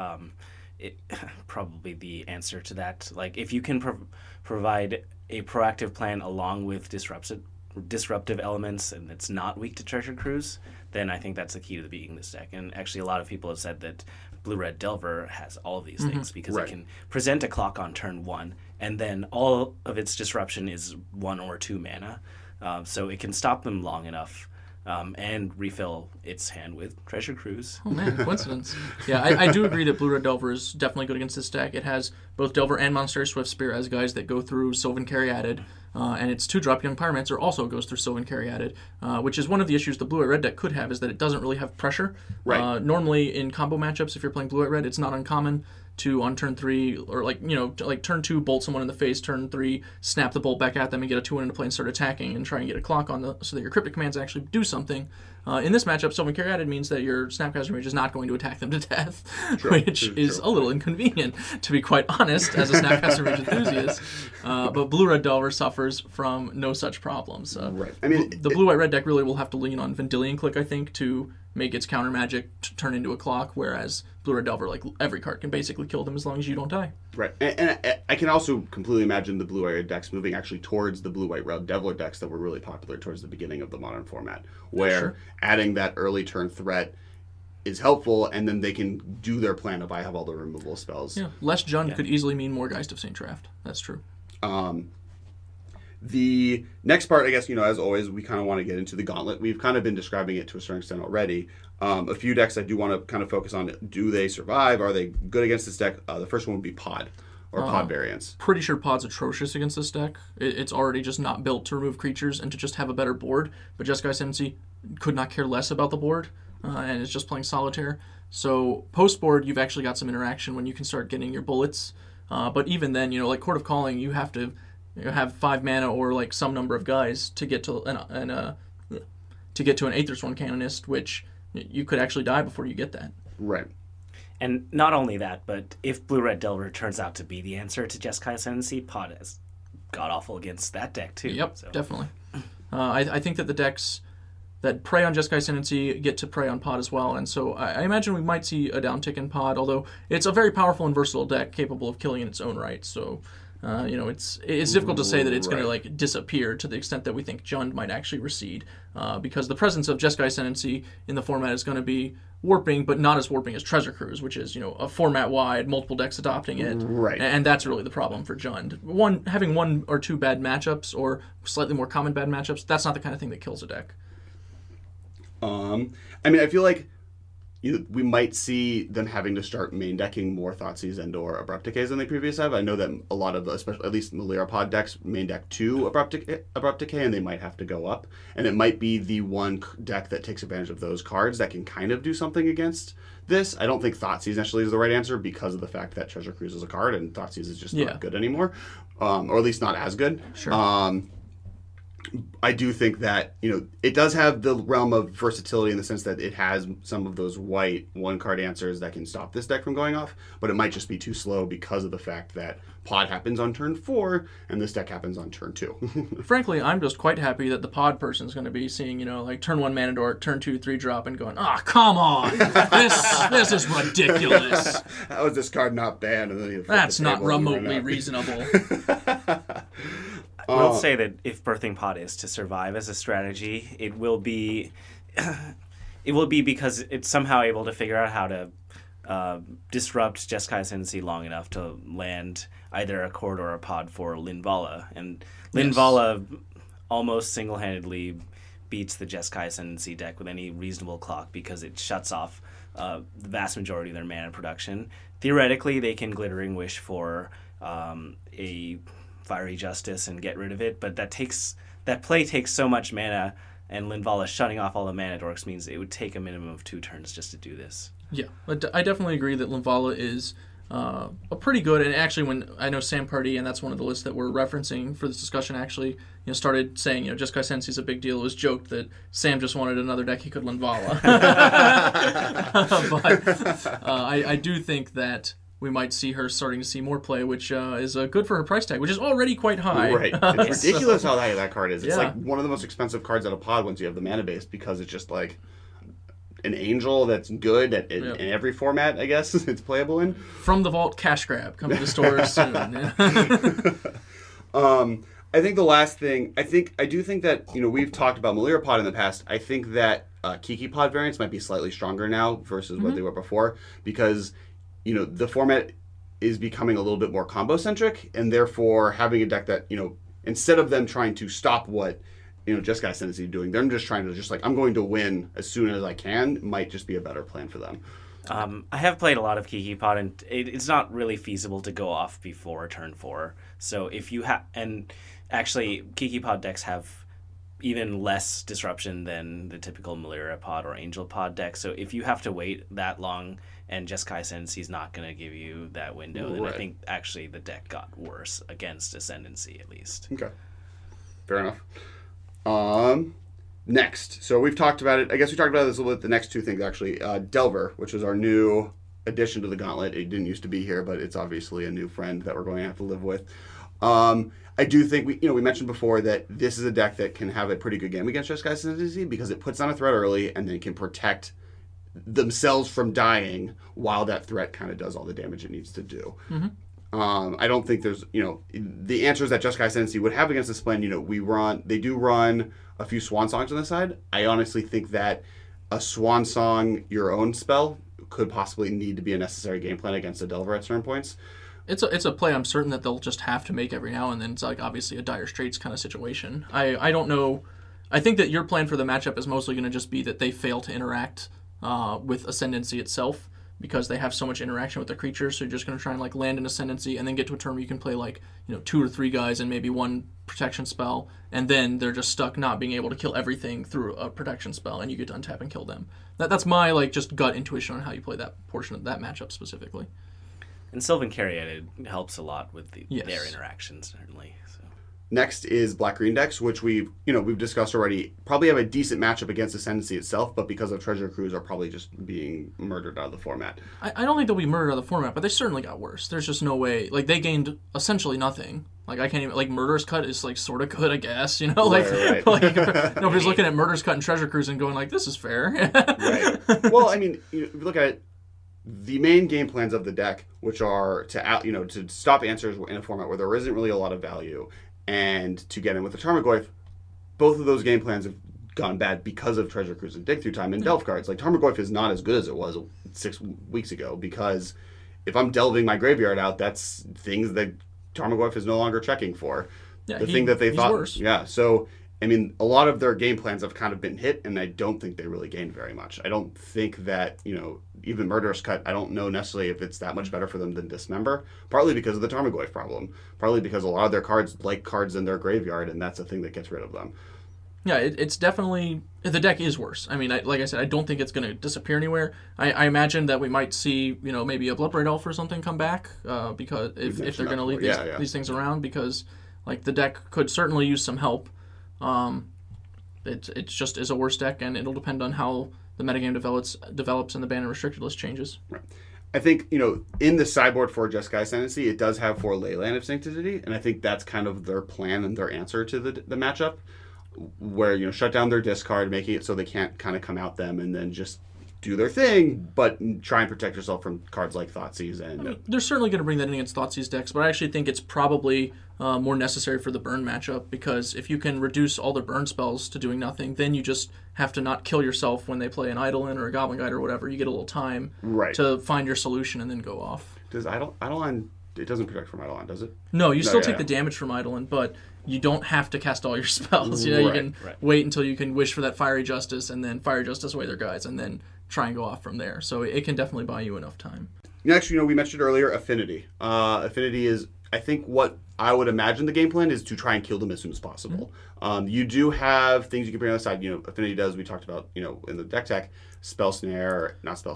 probably the answer to that. Like, if you can provide a proactive plan along with disruptive elements, and it's not weak to Treasure Cruise, then I think that's the key to beating this deck. And actually, a lot of people have said that Blue-Red Delver has all of these things, because it can present a clock on turn 1, and then all of its disruption is 1 or 2 mana. So it can stop them long enough and refill its hand with Treasure Cruise. Oh man, coincidence. Yeah, I do agree that Blue-Red Delver is definitely good against this deck. It has both Delver and Monastery Swiftspear as guys that go through Sylvan Caryatid, and its 2-drop Young Pyromancer also goes through Sylvan Caryatid, which is one of the issues the Blue-White Red deck could have, is that it doesn't really have pressure. Normally in combo matchups, if you're playing Blue-White Red, it's not uncommon to, on turn 3, or like turn 2, bolt someone in the face, turn 3, snap the bolt back at them and get a 2-1 into play and start attacking and try and get a clock on so that your cryptic commands actually do something. In this matchup, Sylvan Caryatid means that your Snapcaster Mage is not going to attack them to death, which is a little inconvenient, to be quite honest, as a Snapcaster Mage enthusiast. But Blue-Red Delver suffers from no such problems. I mean, the Blue-White Red deck really will have to lean on Vendilion Click, I think, to make its counter magic turn into a clock, whereas Blue-Red Delver, like, every card can basically kill them as long as you don't die. Right, and I can also completely imagine the Blue-White Red decks moving actually towards the Blue-White Red Devler decks that were really popular towards the beginning of the modern format, where adding that early turn threat is helpful, and then they can do their plan if I have all the removal spells. Yeah, less Jund could easily mean more Geist of St. Traft. That's true. The next part, I guess, as always, we kind of want to get into the gauntlet. We've kind of been describing it to a certain extent already. A few decks I do want to kind of focus on. Do they survive? Are they good against this deck? The first one would be Pod, or Pod variants. Pretty sure Pod's atrocious against this deck. It's already just not built to remove creatures and to just have a better board. But Jeskai Ascendancy could not care less about the board, and is just playing Solitaire. So post-board, you've actually got some interaction when you can start getting your bullets. But even then, like Court of Calling, you have to have 5 mana or like some number of guys to get to an Aether Sworn Canonist, which you could actually die before you get that. Right. And not only that, but if Blue-Red Delver turns out to be the answer to Jeskai Ascendancy, Pod is god-awful against that deck, too. Yep, definitely. I think that the decks that prey on Jeskai Ascendancy get to prey on Pod as well, and so I imagine we might see a downtick in Pod, although it's a very powerful and versatile deck capable of killing in its own right, so... it's difficult to say that it's going to disappear to the extent that we think Jund might actually recede, because the presence of Jeskai Ascendancy in the format is going to be warping, but not as warping as Treasure Cruise, which is a format wide, multiple decks adopting it, right? And that's really the problem for Jund. Having 1 or 2 bad matchups or slightly more common bad matchups, that's not the kind of thing that kills a deck. I feel like we might see them having to start main decking more Thoughtseize and or Abrupt Decays than they previously have. I know that a lot of, especially at least Melira Pod decks, main deck 2 Abrupt Decay, and they might have to go up. And it might be the one deck that takes advantage of those cards that can kind of do something against this. I don't think Thoughtseize actually is the right answer because of the fact that Treasure Cruise is a card and Thoughtseize is just not good anymore, or at least not as good. Sure. I do think that, it does have the realm of versatility in the sense that it has some of those white 1-card answers that can stop this deck from going off, but it might just be too slow because of the fact that Pod happens on turn 4 and this deck happens on turn 2. Frankly, I'm just quite happy that the Pod person's going to be seeing, turn 1 Mana Dork, turn 2 3-drop, and going, come on! This is ridiculous! How is this card not banned? And then that's not remotely reasonable. I will say that if Birthing Pod is to survive as a strategy, it will be because it's somehow able to figure out how to disrupt Jeskai Ascendancy long enough to land either a Chord or a Pod for Linvala. And Linvala almost single-handedly beats the Jeskai Ascendancy deck with any reasonable clock because it shuts off the vast majority of their mana production. Theoretically, they can Glittering Wish for a Fiery Justice and get rid of it, but that play takes so much mana, and Linvala shutting off all the mana dorks means it would take a minimum of 2 turns just to do this. Yeah, I definitely agree that Linvala is a pretty good, and actually when I know Sam Pardee, and that's one of the lists that we're referencing for this discussion, actually started saying, Jeskai Ascendancy is a big deal. It was joked that Sam just wanted another deck he could Linvala. But I do think that we might see her starting to see more play, which is good for her price tag, which is already quite high. Right. It's ridiculous how high that card is. It's like one of the most expensive cards out of Pod once you have the mana base because it's just like an angel that's good in every format, I guess, it's playable in. From the Vault cash grab. Coming to stores soon. I think the last thing, I do think that, we've talked about Melira Pod in the past. I think that Kiki Pod variants might be slightly stronger now versus what they were before because the format is becoming a little bit more combo-centric, and therefore having a deck that, instead of them trying to stop what, Jeskai Ascendancy doing, they're just trying to I'm going to win as soon as I can, might just be a better plan for them. I have played a lot of Kiki Pod, and it's not really feasible to go off before turn 4. So if you and actually Kiki Pod decks have even less disruption than the typical Melira Pod or Angel Pod deck. So if you have to wait that long and Jeskai Ascendancy is not going to give you that window, then I think actually the deck got worse against Ascendancy at least. Okay. Fair enough. Next. So we've talked about it. I guess we talked about this a little bit, the next 2 things actually. Delver, which is our new addition to the Gauntlet. It didn't used to be here, but it's obviously a new friend that we're going to have to live with. I do think we mentioned before that this is a deck that can have a pretty good game against Jeskai Ascendancy because it puts on a threat early and then can protect themselves from dying while that threat kind of does all the damage it needs to do. I don't think there's, the answers that Jeskai Ascendancy would have against this plan, they do run a few Swan Songs on the side. I honestly think that a Swan Song, your own spell, could possibly need to be a necessary game plan against a Delver at certain points. It's a play I'm certain that they'll just have to make every now and then. It's like obviously a dire straits kind of situation. I don't know. I think that your plan for the matchup is mostly going to just be that they fail to interact with Ascendancy itself because they have so much interaction with the creatures. So you're just going to try and like land an Ascendancy and then get to a turn where you can play like 2 or 3 guys and maybe 1 protection spell, and then they're just stuck not being able to kill everything through a protection spell, and you get to untap and kill them. That's my like just gut intuition on how you play that portion of that matchup specifically. And Sylvan Caryatid helps a lot with Yes. their interactions, certainly. So. Next is Black-Green decks, which we've discussed already. Probably have a decent matchup against Ascendancy itself, but because of Treasure Cruise, are probably just being murdered out of the format. I don't think they'll be murdered out of the format, but they certainly got worse. There's just no way. Like, they gained essentially nothing. Like, I can't even... Like, Murderous Cut is, like, sort of good, I guess, Like, Right. like nobody's looking at Murderous Cut and Treasure Cruise and going, like, this is fair. Right. Well, I mean, if you look at it, the main game plans of the deck, which are to stop answers in a format where there isn't really a lot of value, and to get in with the Tarmogoyf, both of those game plans have gone bad because of Treasure Cruise and Dig Through Time and Delve cards. Like, Tarmogoyf is not as good as it was 6 weeks ago, because if I'm delving my graveyard out, that's things that Tarmogoyf is no longer checking for. Yeah, Thing that they he's thought... worse. Yeah, so... I mean, a lot of their game plans have kind of been hit, and I don't think they really gained very much. I don't think that, even Murderous Cut, I don't know necessarily if it's that much better for them than Dismember, partly because of the Tarmogoyf problem, partly because a lot of their cards like cards in their graveyard, and that's the thing that gets rid of them. Yeah, it's definitely... The deck is worse. I mean, like I said, I don't think it's going to disappear anywhere. I imagine that we might see, maybe a Bloodbraid Elf or something come back, because if they're going to leave these things around, because, like, the deck could certainly use some help. It just is a worse deck, and it'll depend on how the metagame develops and the ban and restricted list changes. Right. I think, in the sideboard for Jeskai Ascendancy, it does have 4 Leyline of Sanctity, and I think that's kind of their plan and their answer to the matchup, where, shut down their discard, making it so they can't kind of come out them, and then just do their thing, but try and protect yourself from cards like Thoughtseize. And they're certainly going to bring that in against Thoughtseize decks, but I actually think it's probably more necessary for the burn matchup, because if you can reduce all their burn spells to doing nothing, then you just have to not kill yourself when they play an Eidolon or a Goblin Guide or whatever. You get a little time to find your solution and then go off. Does Eidolon... It doesn't protect from Eidolon, does it? No, you still take the damage from Eidolon, but you don't have to cast all your spells. You can wait until you can wish for that Fiery Justice, and then Fiery Justice away their guys, and then try and go off from there. So it can definitely buy you enough time. Next, we mentioned earlier Affinity. Affinity is, I think, what I would imagine the game plan is to try and kill them as soon as possible. Mm-hmm. You do have things you can bring on the side. Affinity does, we talked about, in the deck tech, Spell Pierce,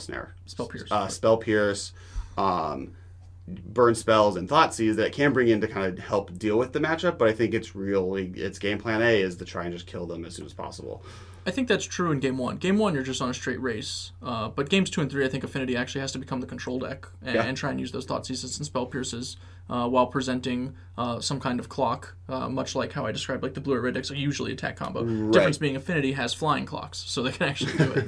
burn spells, and Thoughtseize that it can bring in to kind of help deal with the matchup, but I think its game plan A is to try and just kill them as soon as possible. I think that's true in Game 1. Game 1, you're just on a straight race. But Games 2 and 3, I think Affinity actually has to become the control deck and try and use those Thoughtseizes and Spell Pierces while presenting some kind of clock, much like how I described like the blue or red decks are usually attack combo. Right. Difference being Affinity has flying clocks, so they can actually do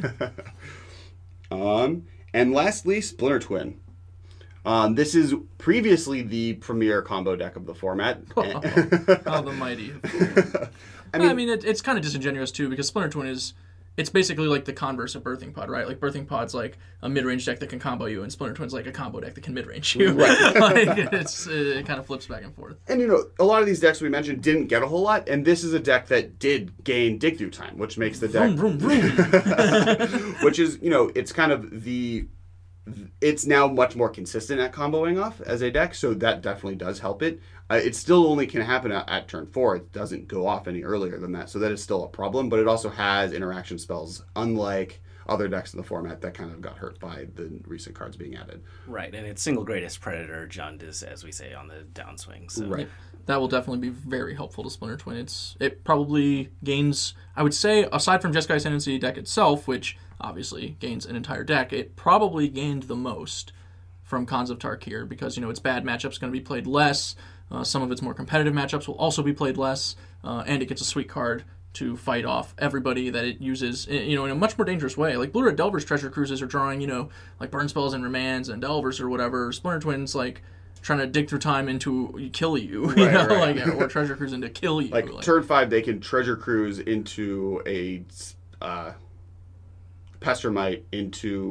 it. And lastly, Splinter Twin. This is previously the premier combo deck of the format. How the mighty. I mean, it's kind of disingenuous, too, because Splinter Twin it's basically like the converse of Birthing Pod, right? Like, Birthing Pod's like a mid-range deck that can combo you, and Splinter Twin's like a combo deck that can mid-range you. Right. It kind of flips back and forth. And, a lot of these decks we mentioned didn't get a whole lot, and this is a deck that did gain Dig Through Time, which makes the deck... Vroom, vroom, vroom. Which is, it's kind of it's now much more consistent at comboing off as a deck, so that definitely does help it. It still only can happen at turn 4. It doesn't go off any earlier than that, so that is still a problem, but it also has interaction spells, unlike other decks in the format that kind of got hurt by the recent cards being added. Right, and it's single greatest Predator, Jaundice, as we say, on the downswing. So. Right. That will definitely be very helpful to Splinter Twin. It probably gains, I would say, aside from Jeskai Ascendancy deck itself, which obviously gains an entire deck, it probably gained the most from Khans of Tarkir, because its bad matchups going to be played less. Some of its more competitive matchups will also be played less, and it gets a sweet card to fight off everybody that it uses, in a much more dangerous way. Like Blue Red Delver's Treasure Cruises are drawing, like burn spells and remands and Delvers or whatever. Splinter Twin's like trying to dig through time into kill you, right. Like, or Treasure Cruise into kill you. Like turn 5, they can Treasure Cruise into a Pestermite into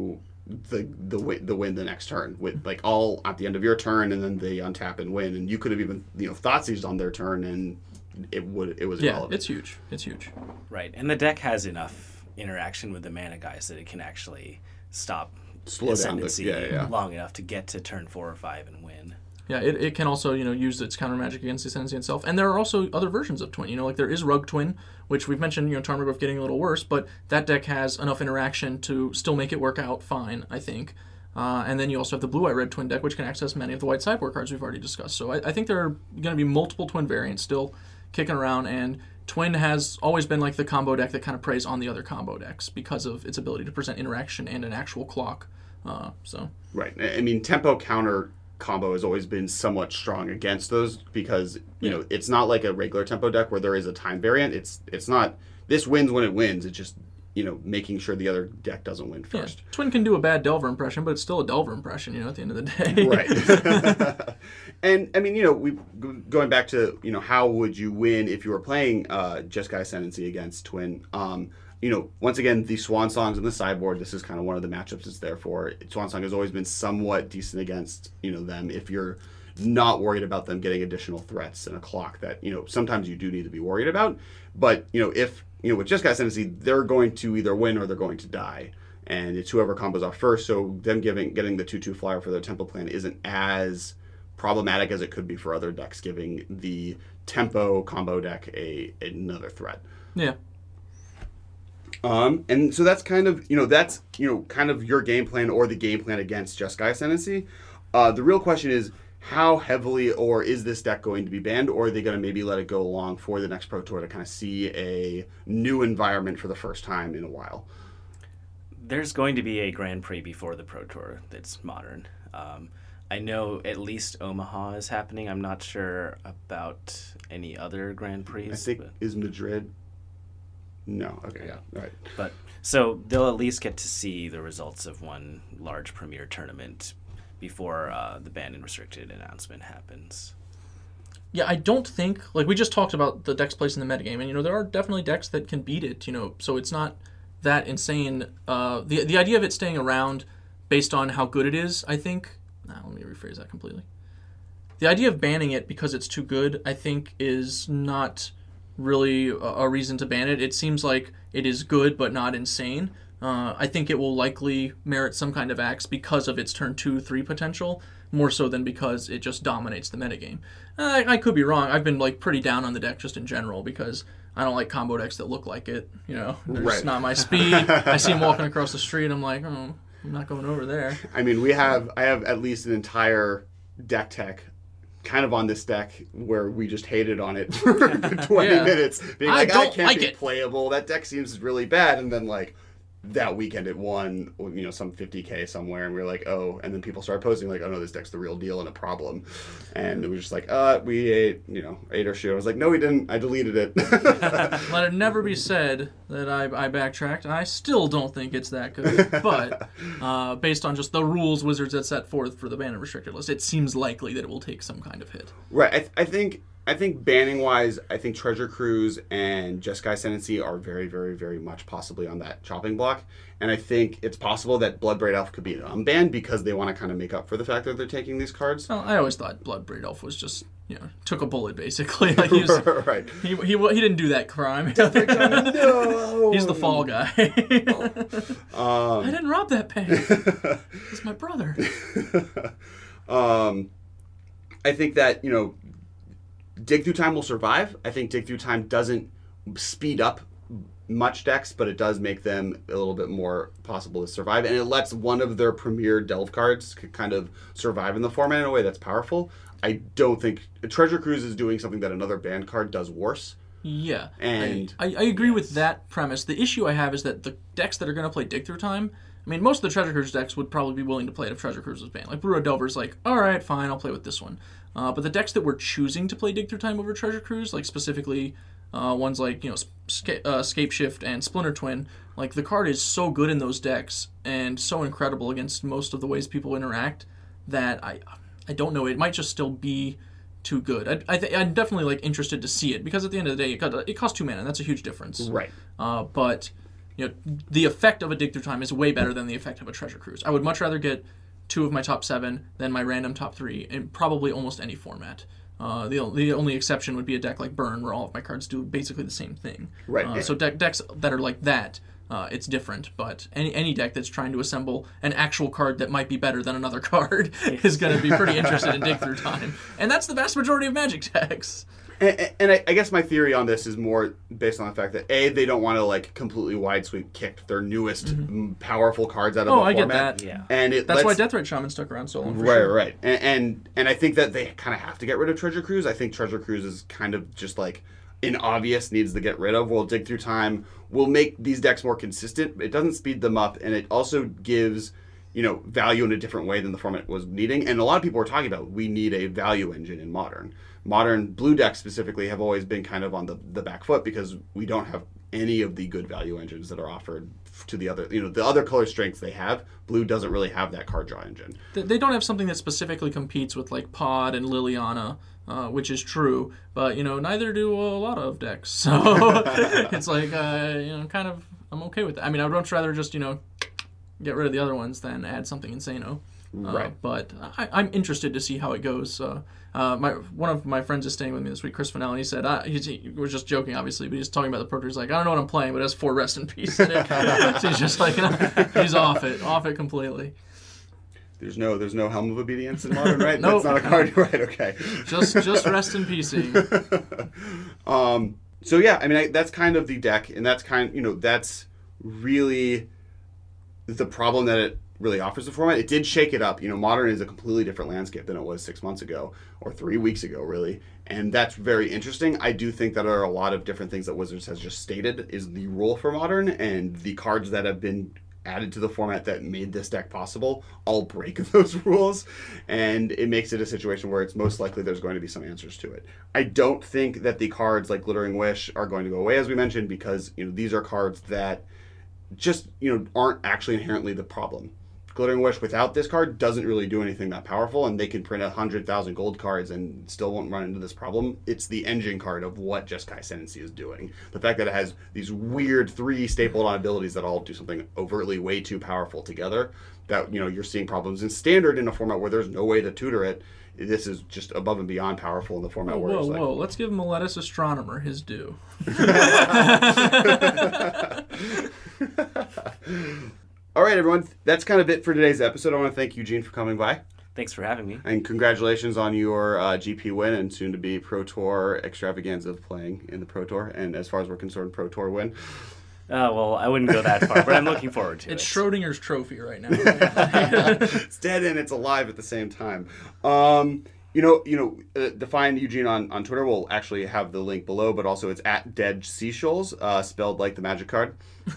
the win the next turn with like all at the end of your turn, and then they untap and win, and you could have even Thoughtseized on their turn, and it was irrelevant. It's huge. It's huge. Right, and the deck has enough interaction with the mana guys that it can actually stop Slow down Ascendancy long enough to get to turn 4 or 5 and win. Yeah, it can also, use its counter magic against the Ascendancy itself. And there are also other versions of Twin. Like there is Rug Twin, which we've mentioned, Tarmogoyf getting a little worse, but that deck has enough interaction to still make it work out fine, I think. And then you also have the Blue-White Red Twin deck, which can access many of the white sideboard cards we've already discussed. So I think there are going to be multiple Twin variants still kicking around, and Twin has always been like the combo deck that kind of preys on the other combo decks because of its ability to present interaction and an actual clock. Right. I mean, tempo counter combo has always been somewhat strong against those because it's not like a regular tempo deck where there is a time variant. It's not this wins when it wins. It's just making sure the other deck doesn't win first. Yeah. Twin can do a bad Delver impression, but it's still a Delver impression. At the end of the day. Right. And I mean, we going back to how would you win if you were playing Jeskai Ascendancy against Twin. Once again, the Swan Songs in the sideboard, this is kind of one of the matchups it's there for. Swan Song has always been somewhat decent against, them if you're not worried about them getting additional threats and a clock that, sometimes you do need to be worried about. But, if, with Jeskai Ascendancy, they're going to either win or they're going to die. And it's whoever combos off first, so them getting the 2/2 flyer for their tempo plan isn't as problematic as it could be for other decks, giving the tempo combo deck another threat. Yeah. And so that's kind of, kind of your game plan or the game plan against Jeskai Ascendancy. The real question is, how heavily or is this deck going to be banned, or are they going to maybe let it go along for the next Pro Tour to kind of see a new environment for the first time in a while? There's going to be a Grand Prix before the Pro Tour that's modern. I know at least Omaha is happening. I'm not sure about any other Grand Prix. I think, is Madrid... No. Okay. Yeah. Right. But so they'll at least get to see the results of one large premier tournament before the banned and restricted announcement happens. Yeah, I don't think we just talked about the deck's place in the metagame, and there are definitely decks that can beat it. So it's not that insane. The idea of it staying around based on how good it is, I think. Let me rephrase that completely. The idea of banning it because it's too good, I think, is not really a reason to ban it. It seems like it is good but not insane. I think it will likely merit some kind of axe because of its turn 2-3 potential, more so than because it just dominates the metagame. I could be wrong. I've been pretty down on the deck just in general because I don't like combo decks that look like it. They're just not my speed. I see them walking across the street, I'm like, oh, I'm not going over there. I mean, I have at least an entire deck tech kind of on this deck where we just hated on it for 20 minutes, being like, I can't be playable. That deck seems really bad. And then that weekend it won, some 50K somewhere, and we were like, oh, and then people started posting oh no, this deck's the real deal and a problem. And it was just we ate our shit. I was like, no, we didn't. I deleted it. Let it never be said that I backtracked. I still don't think it's that good, but based on just the rules Wizards had set forth for the banned and restricted list, it seems likely that it will take some kind of hit. Right. I think banning wise, I think Treasure Cruise and Jeskai Ascendancy are very, very, very much possibly on that chopping block. And I think it's possible that Bloodbraid Elf could be unbanned because they want to kind of make up for the fact that they're taking these cards. Well, I always thought Bloodbraid Elf was just, took a bullet basically. He was, right. He didn't do that crime. No. He's the fall guy. I didn't rob that bank. It's my brother. I think that, Dig Through Time will survive. I think Dig Through Time doesn't speed up much decks, but it does make them a little bit more possible to survive. And it lets one of their premier delve cards kind of survive in the format in a way that's powerful. I don't think... Treasure Cruise is doing something that another banned card does worse. Yeah. And I agree with that premise. The issue I have is that the decks that are going to play Dig Through Time... most of the Treasure Cruise decks would probably be willing to play it if Treasure Cruise was banned. Blue Red Delver's all right, fine, I'll play with this one. But the decks that were choosing to play Dig Through Time over Treasure Cruise, specifically ones Scape Shift and Splinter Twin, the card is so good in those decks and so incredible against most of the ways people interact that I don't know, it might just still be too good. I'm definitely interested to see it because at the end of the day, it costs 2 mana, and that's a huge difference. Right. But the effect of a Dig Through Time is way better than the effect of a Treasure Cruise. I would much rather get 2 of my top 7 than my random top 3 in probably almost any format. The only exception would be a deck like Burn, where all of my cards do basically the same thing. Right. So decks that are like that, it's different. But any deck that's trying to assemble an actual card that might be better than another card is going to be pretty interested in Dig Through Time. And that's the vast majority of Magic decks. And I guess my theory on this is more based on the fact that they don't want to like completely wide sweep kick their newest powerful cards out of the format. I get that. Yeah. And That's why Deathrite Shaman stuck around so long. Right. And I think that they kind of have to get rid of Treasure Cruise. I think Treasure Cruise is kind of just like an obvious needs to get rid of. We'll Dig Through Time. We'll make these decks more consistent. It doesn't speed them up, and it also gives value in a different way than the format was needing. And a lot of people are talking about we need a value engine in Modern. Modern blue decks specifically have always been kind of on the back foot because we don't have any of the good value engines that are offered to the other, the other color strengths they have. Blue doesn't really have that card draw engine. They don't have something that specifically competes with like Pod and Liliana, which is true, but neither do a lot of decks. So it's like kind of I'm okay with that. I mean, I would much rather just get rid of the other ones than add something insano. Right. But I'm interested to see how it goes. One of my friends is staying with me this week, Chris Fennell, and he said, he was just joking, obviously, but he's talking about the Pro Tour. He's like, I don't know what I'm playing, but it has 4 Rest in Peace in it. So he's just like, he's off it completely. There's no Helm of Obedience in Modern, right? Nope. That's not a card, right? Okay. Just Rest in Peacing. So yeah, I mean, that's kind of the deck, and that's that's really the problem that it really offers the format. It did shake it up. Modern is a completely different landscape than it was 6 months ago or 3 weeks ago, really. And that's very interesting. I do think that there are a lot of different things that Wizards has just stated is the rule for Modern, and the cards that have been added to the format that made this deck possible all break those rules, and it makes it a situation where it's most likely there's going to be some answers to it. I don't think that the cards like Glittering Wish are going to go away, as we mentioned, because these are cards that just aren't actually inherently the problem. Glittering Wish without this card doesn't really do anything that powerful, and they can print 100,000 gold cards and still won't run into this problem. It's the engine card of what Jeskai Ascendancy is doing. The fact that it has these weird 3 stapled on abilities that all do something overtly way too powerful together, that you're seeing problems in Standard in a format where there's no way to tutor it. This is just above and beyond powerful in the format where it's like... Whoa, let's give Meletis Astronomer his due. All right, everyone. That's kind of it for today's episode. I want to thank Eugene for coming by. Thanks for having me. And congratulations on your GP win and soon-to-be Pro Tour extravaganza of playing in the Pro Tour. And as far as we're concerned, Pro Tour win. Well, I wouldn't go that far, but I'm looking forward to it. It's Schrodinger's trophy right now. It's dead and it's alive at the same time. Define Eugene on Twitter. We'll actually have the link below, but also it's at Dead Seashells, spelled like the Magic card.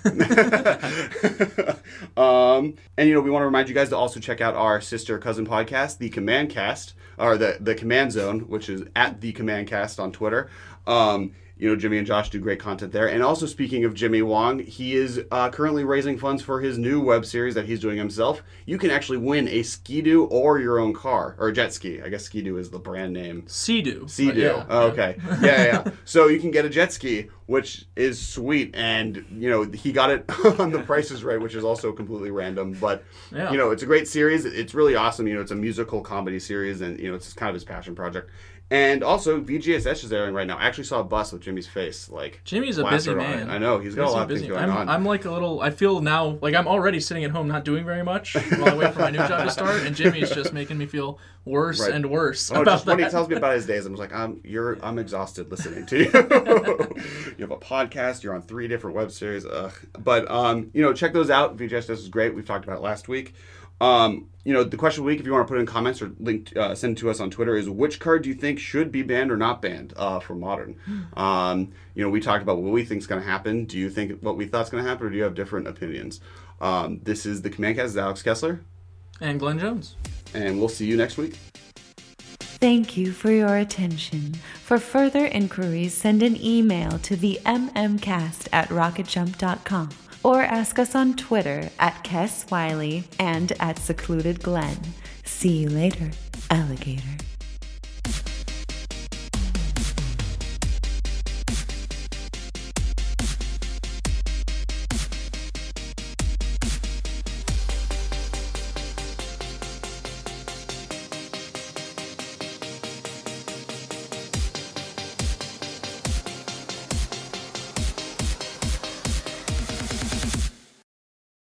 And we want to remind you guys to also check out our sister cousin podcast, the Command Cast, or the Command Zone, which is at the Command Cast on Twitter. Jimmy and Josh do great content there. And also, speaking of Jimmy Wong, he is currently raising funds for his new web series that he's doing himself. You can actually win a Ski-Doo or your own car, or a jet ski. I guess Ski-Doo is the brand name. Sea-Doo. Sea-Doo. Yeah. Oh, okay. Yeah. So you can get a jet ski, which is sweet. And, he got it on The Price is Right, which is also completely random. But, it's a great series. It's really awesome. It's a musical comedy series, and, it's kind of his passion project. And also, VGSS is airing right now. I actually saw a bus with Jimmy's face. Jimmy's a busy man. I know. He's got a lot of things going on. I'm like a little... I feel now like I'm already sitting at home not doing very much while I wait for my new job to start, and Jimmy's just making me feel worse and worse about just that. When he tells me about his days, I'm just like, I'm exhausted listening to you. You have a podcast. You're on 3 different web series. But, check those out. VGSS is great. We've talked about it last week. The question of the week, if you want to put in comments or send to us on Twitter, is which card do you think should be banned or not banned for Modern? We talked about what we think is going to happen. Do you think what we thought is going to happen, or do you have different opinions? This is the Command Cast. This is Alex Kessler. And Glenn Jones. And we'll see you next week. Thank you for your attention. For further inquiries, send an email to the mmcast@rocketjump.com. or ask us on Twitter at Kess Wiley and at Secluded Glenn. See you later, alligator.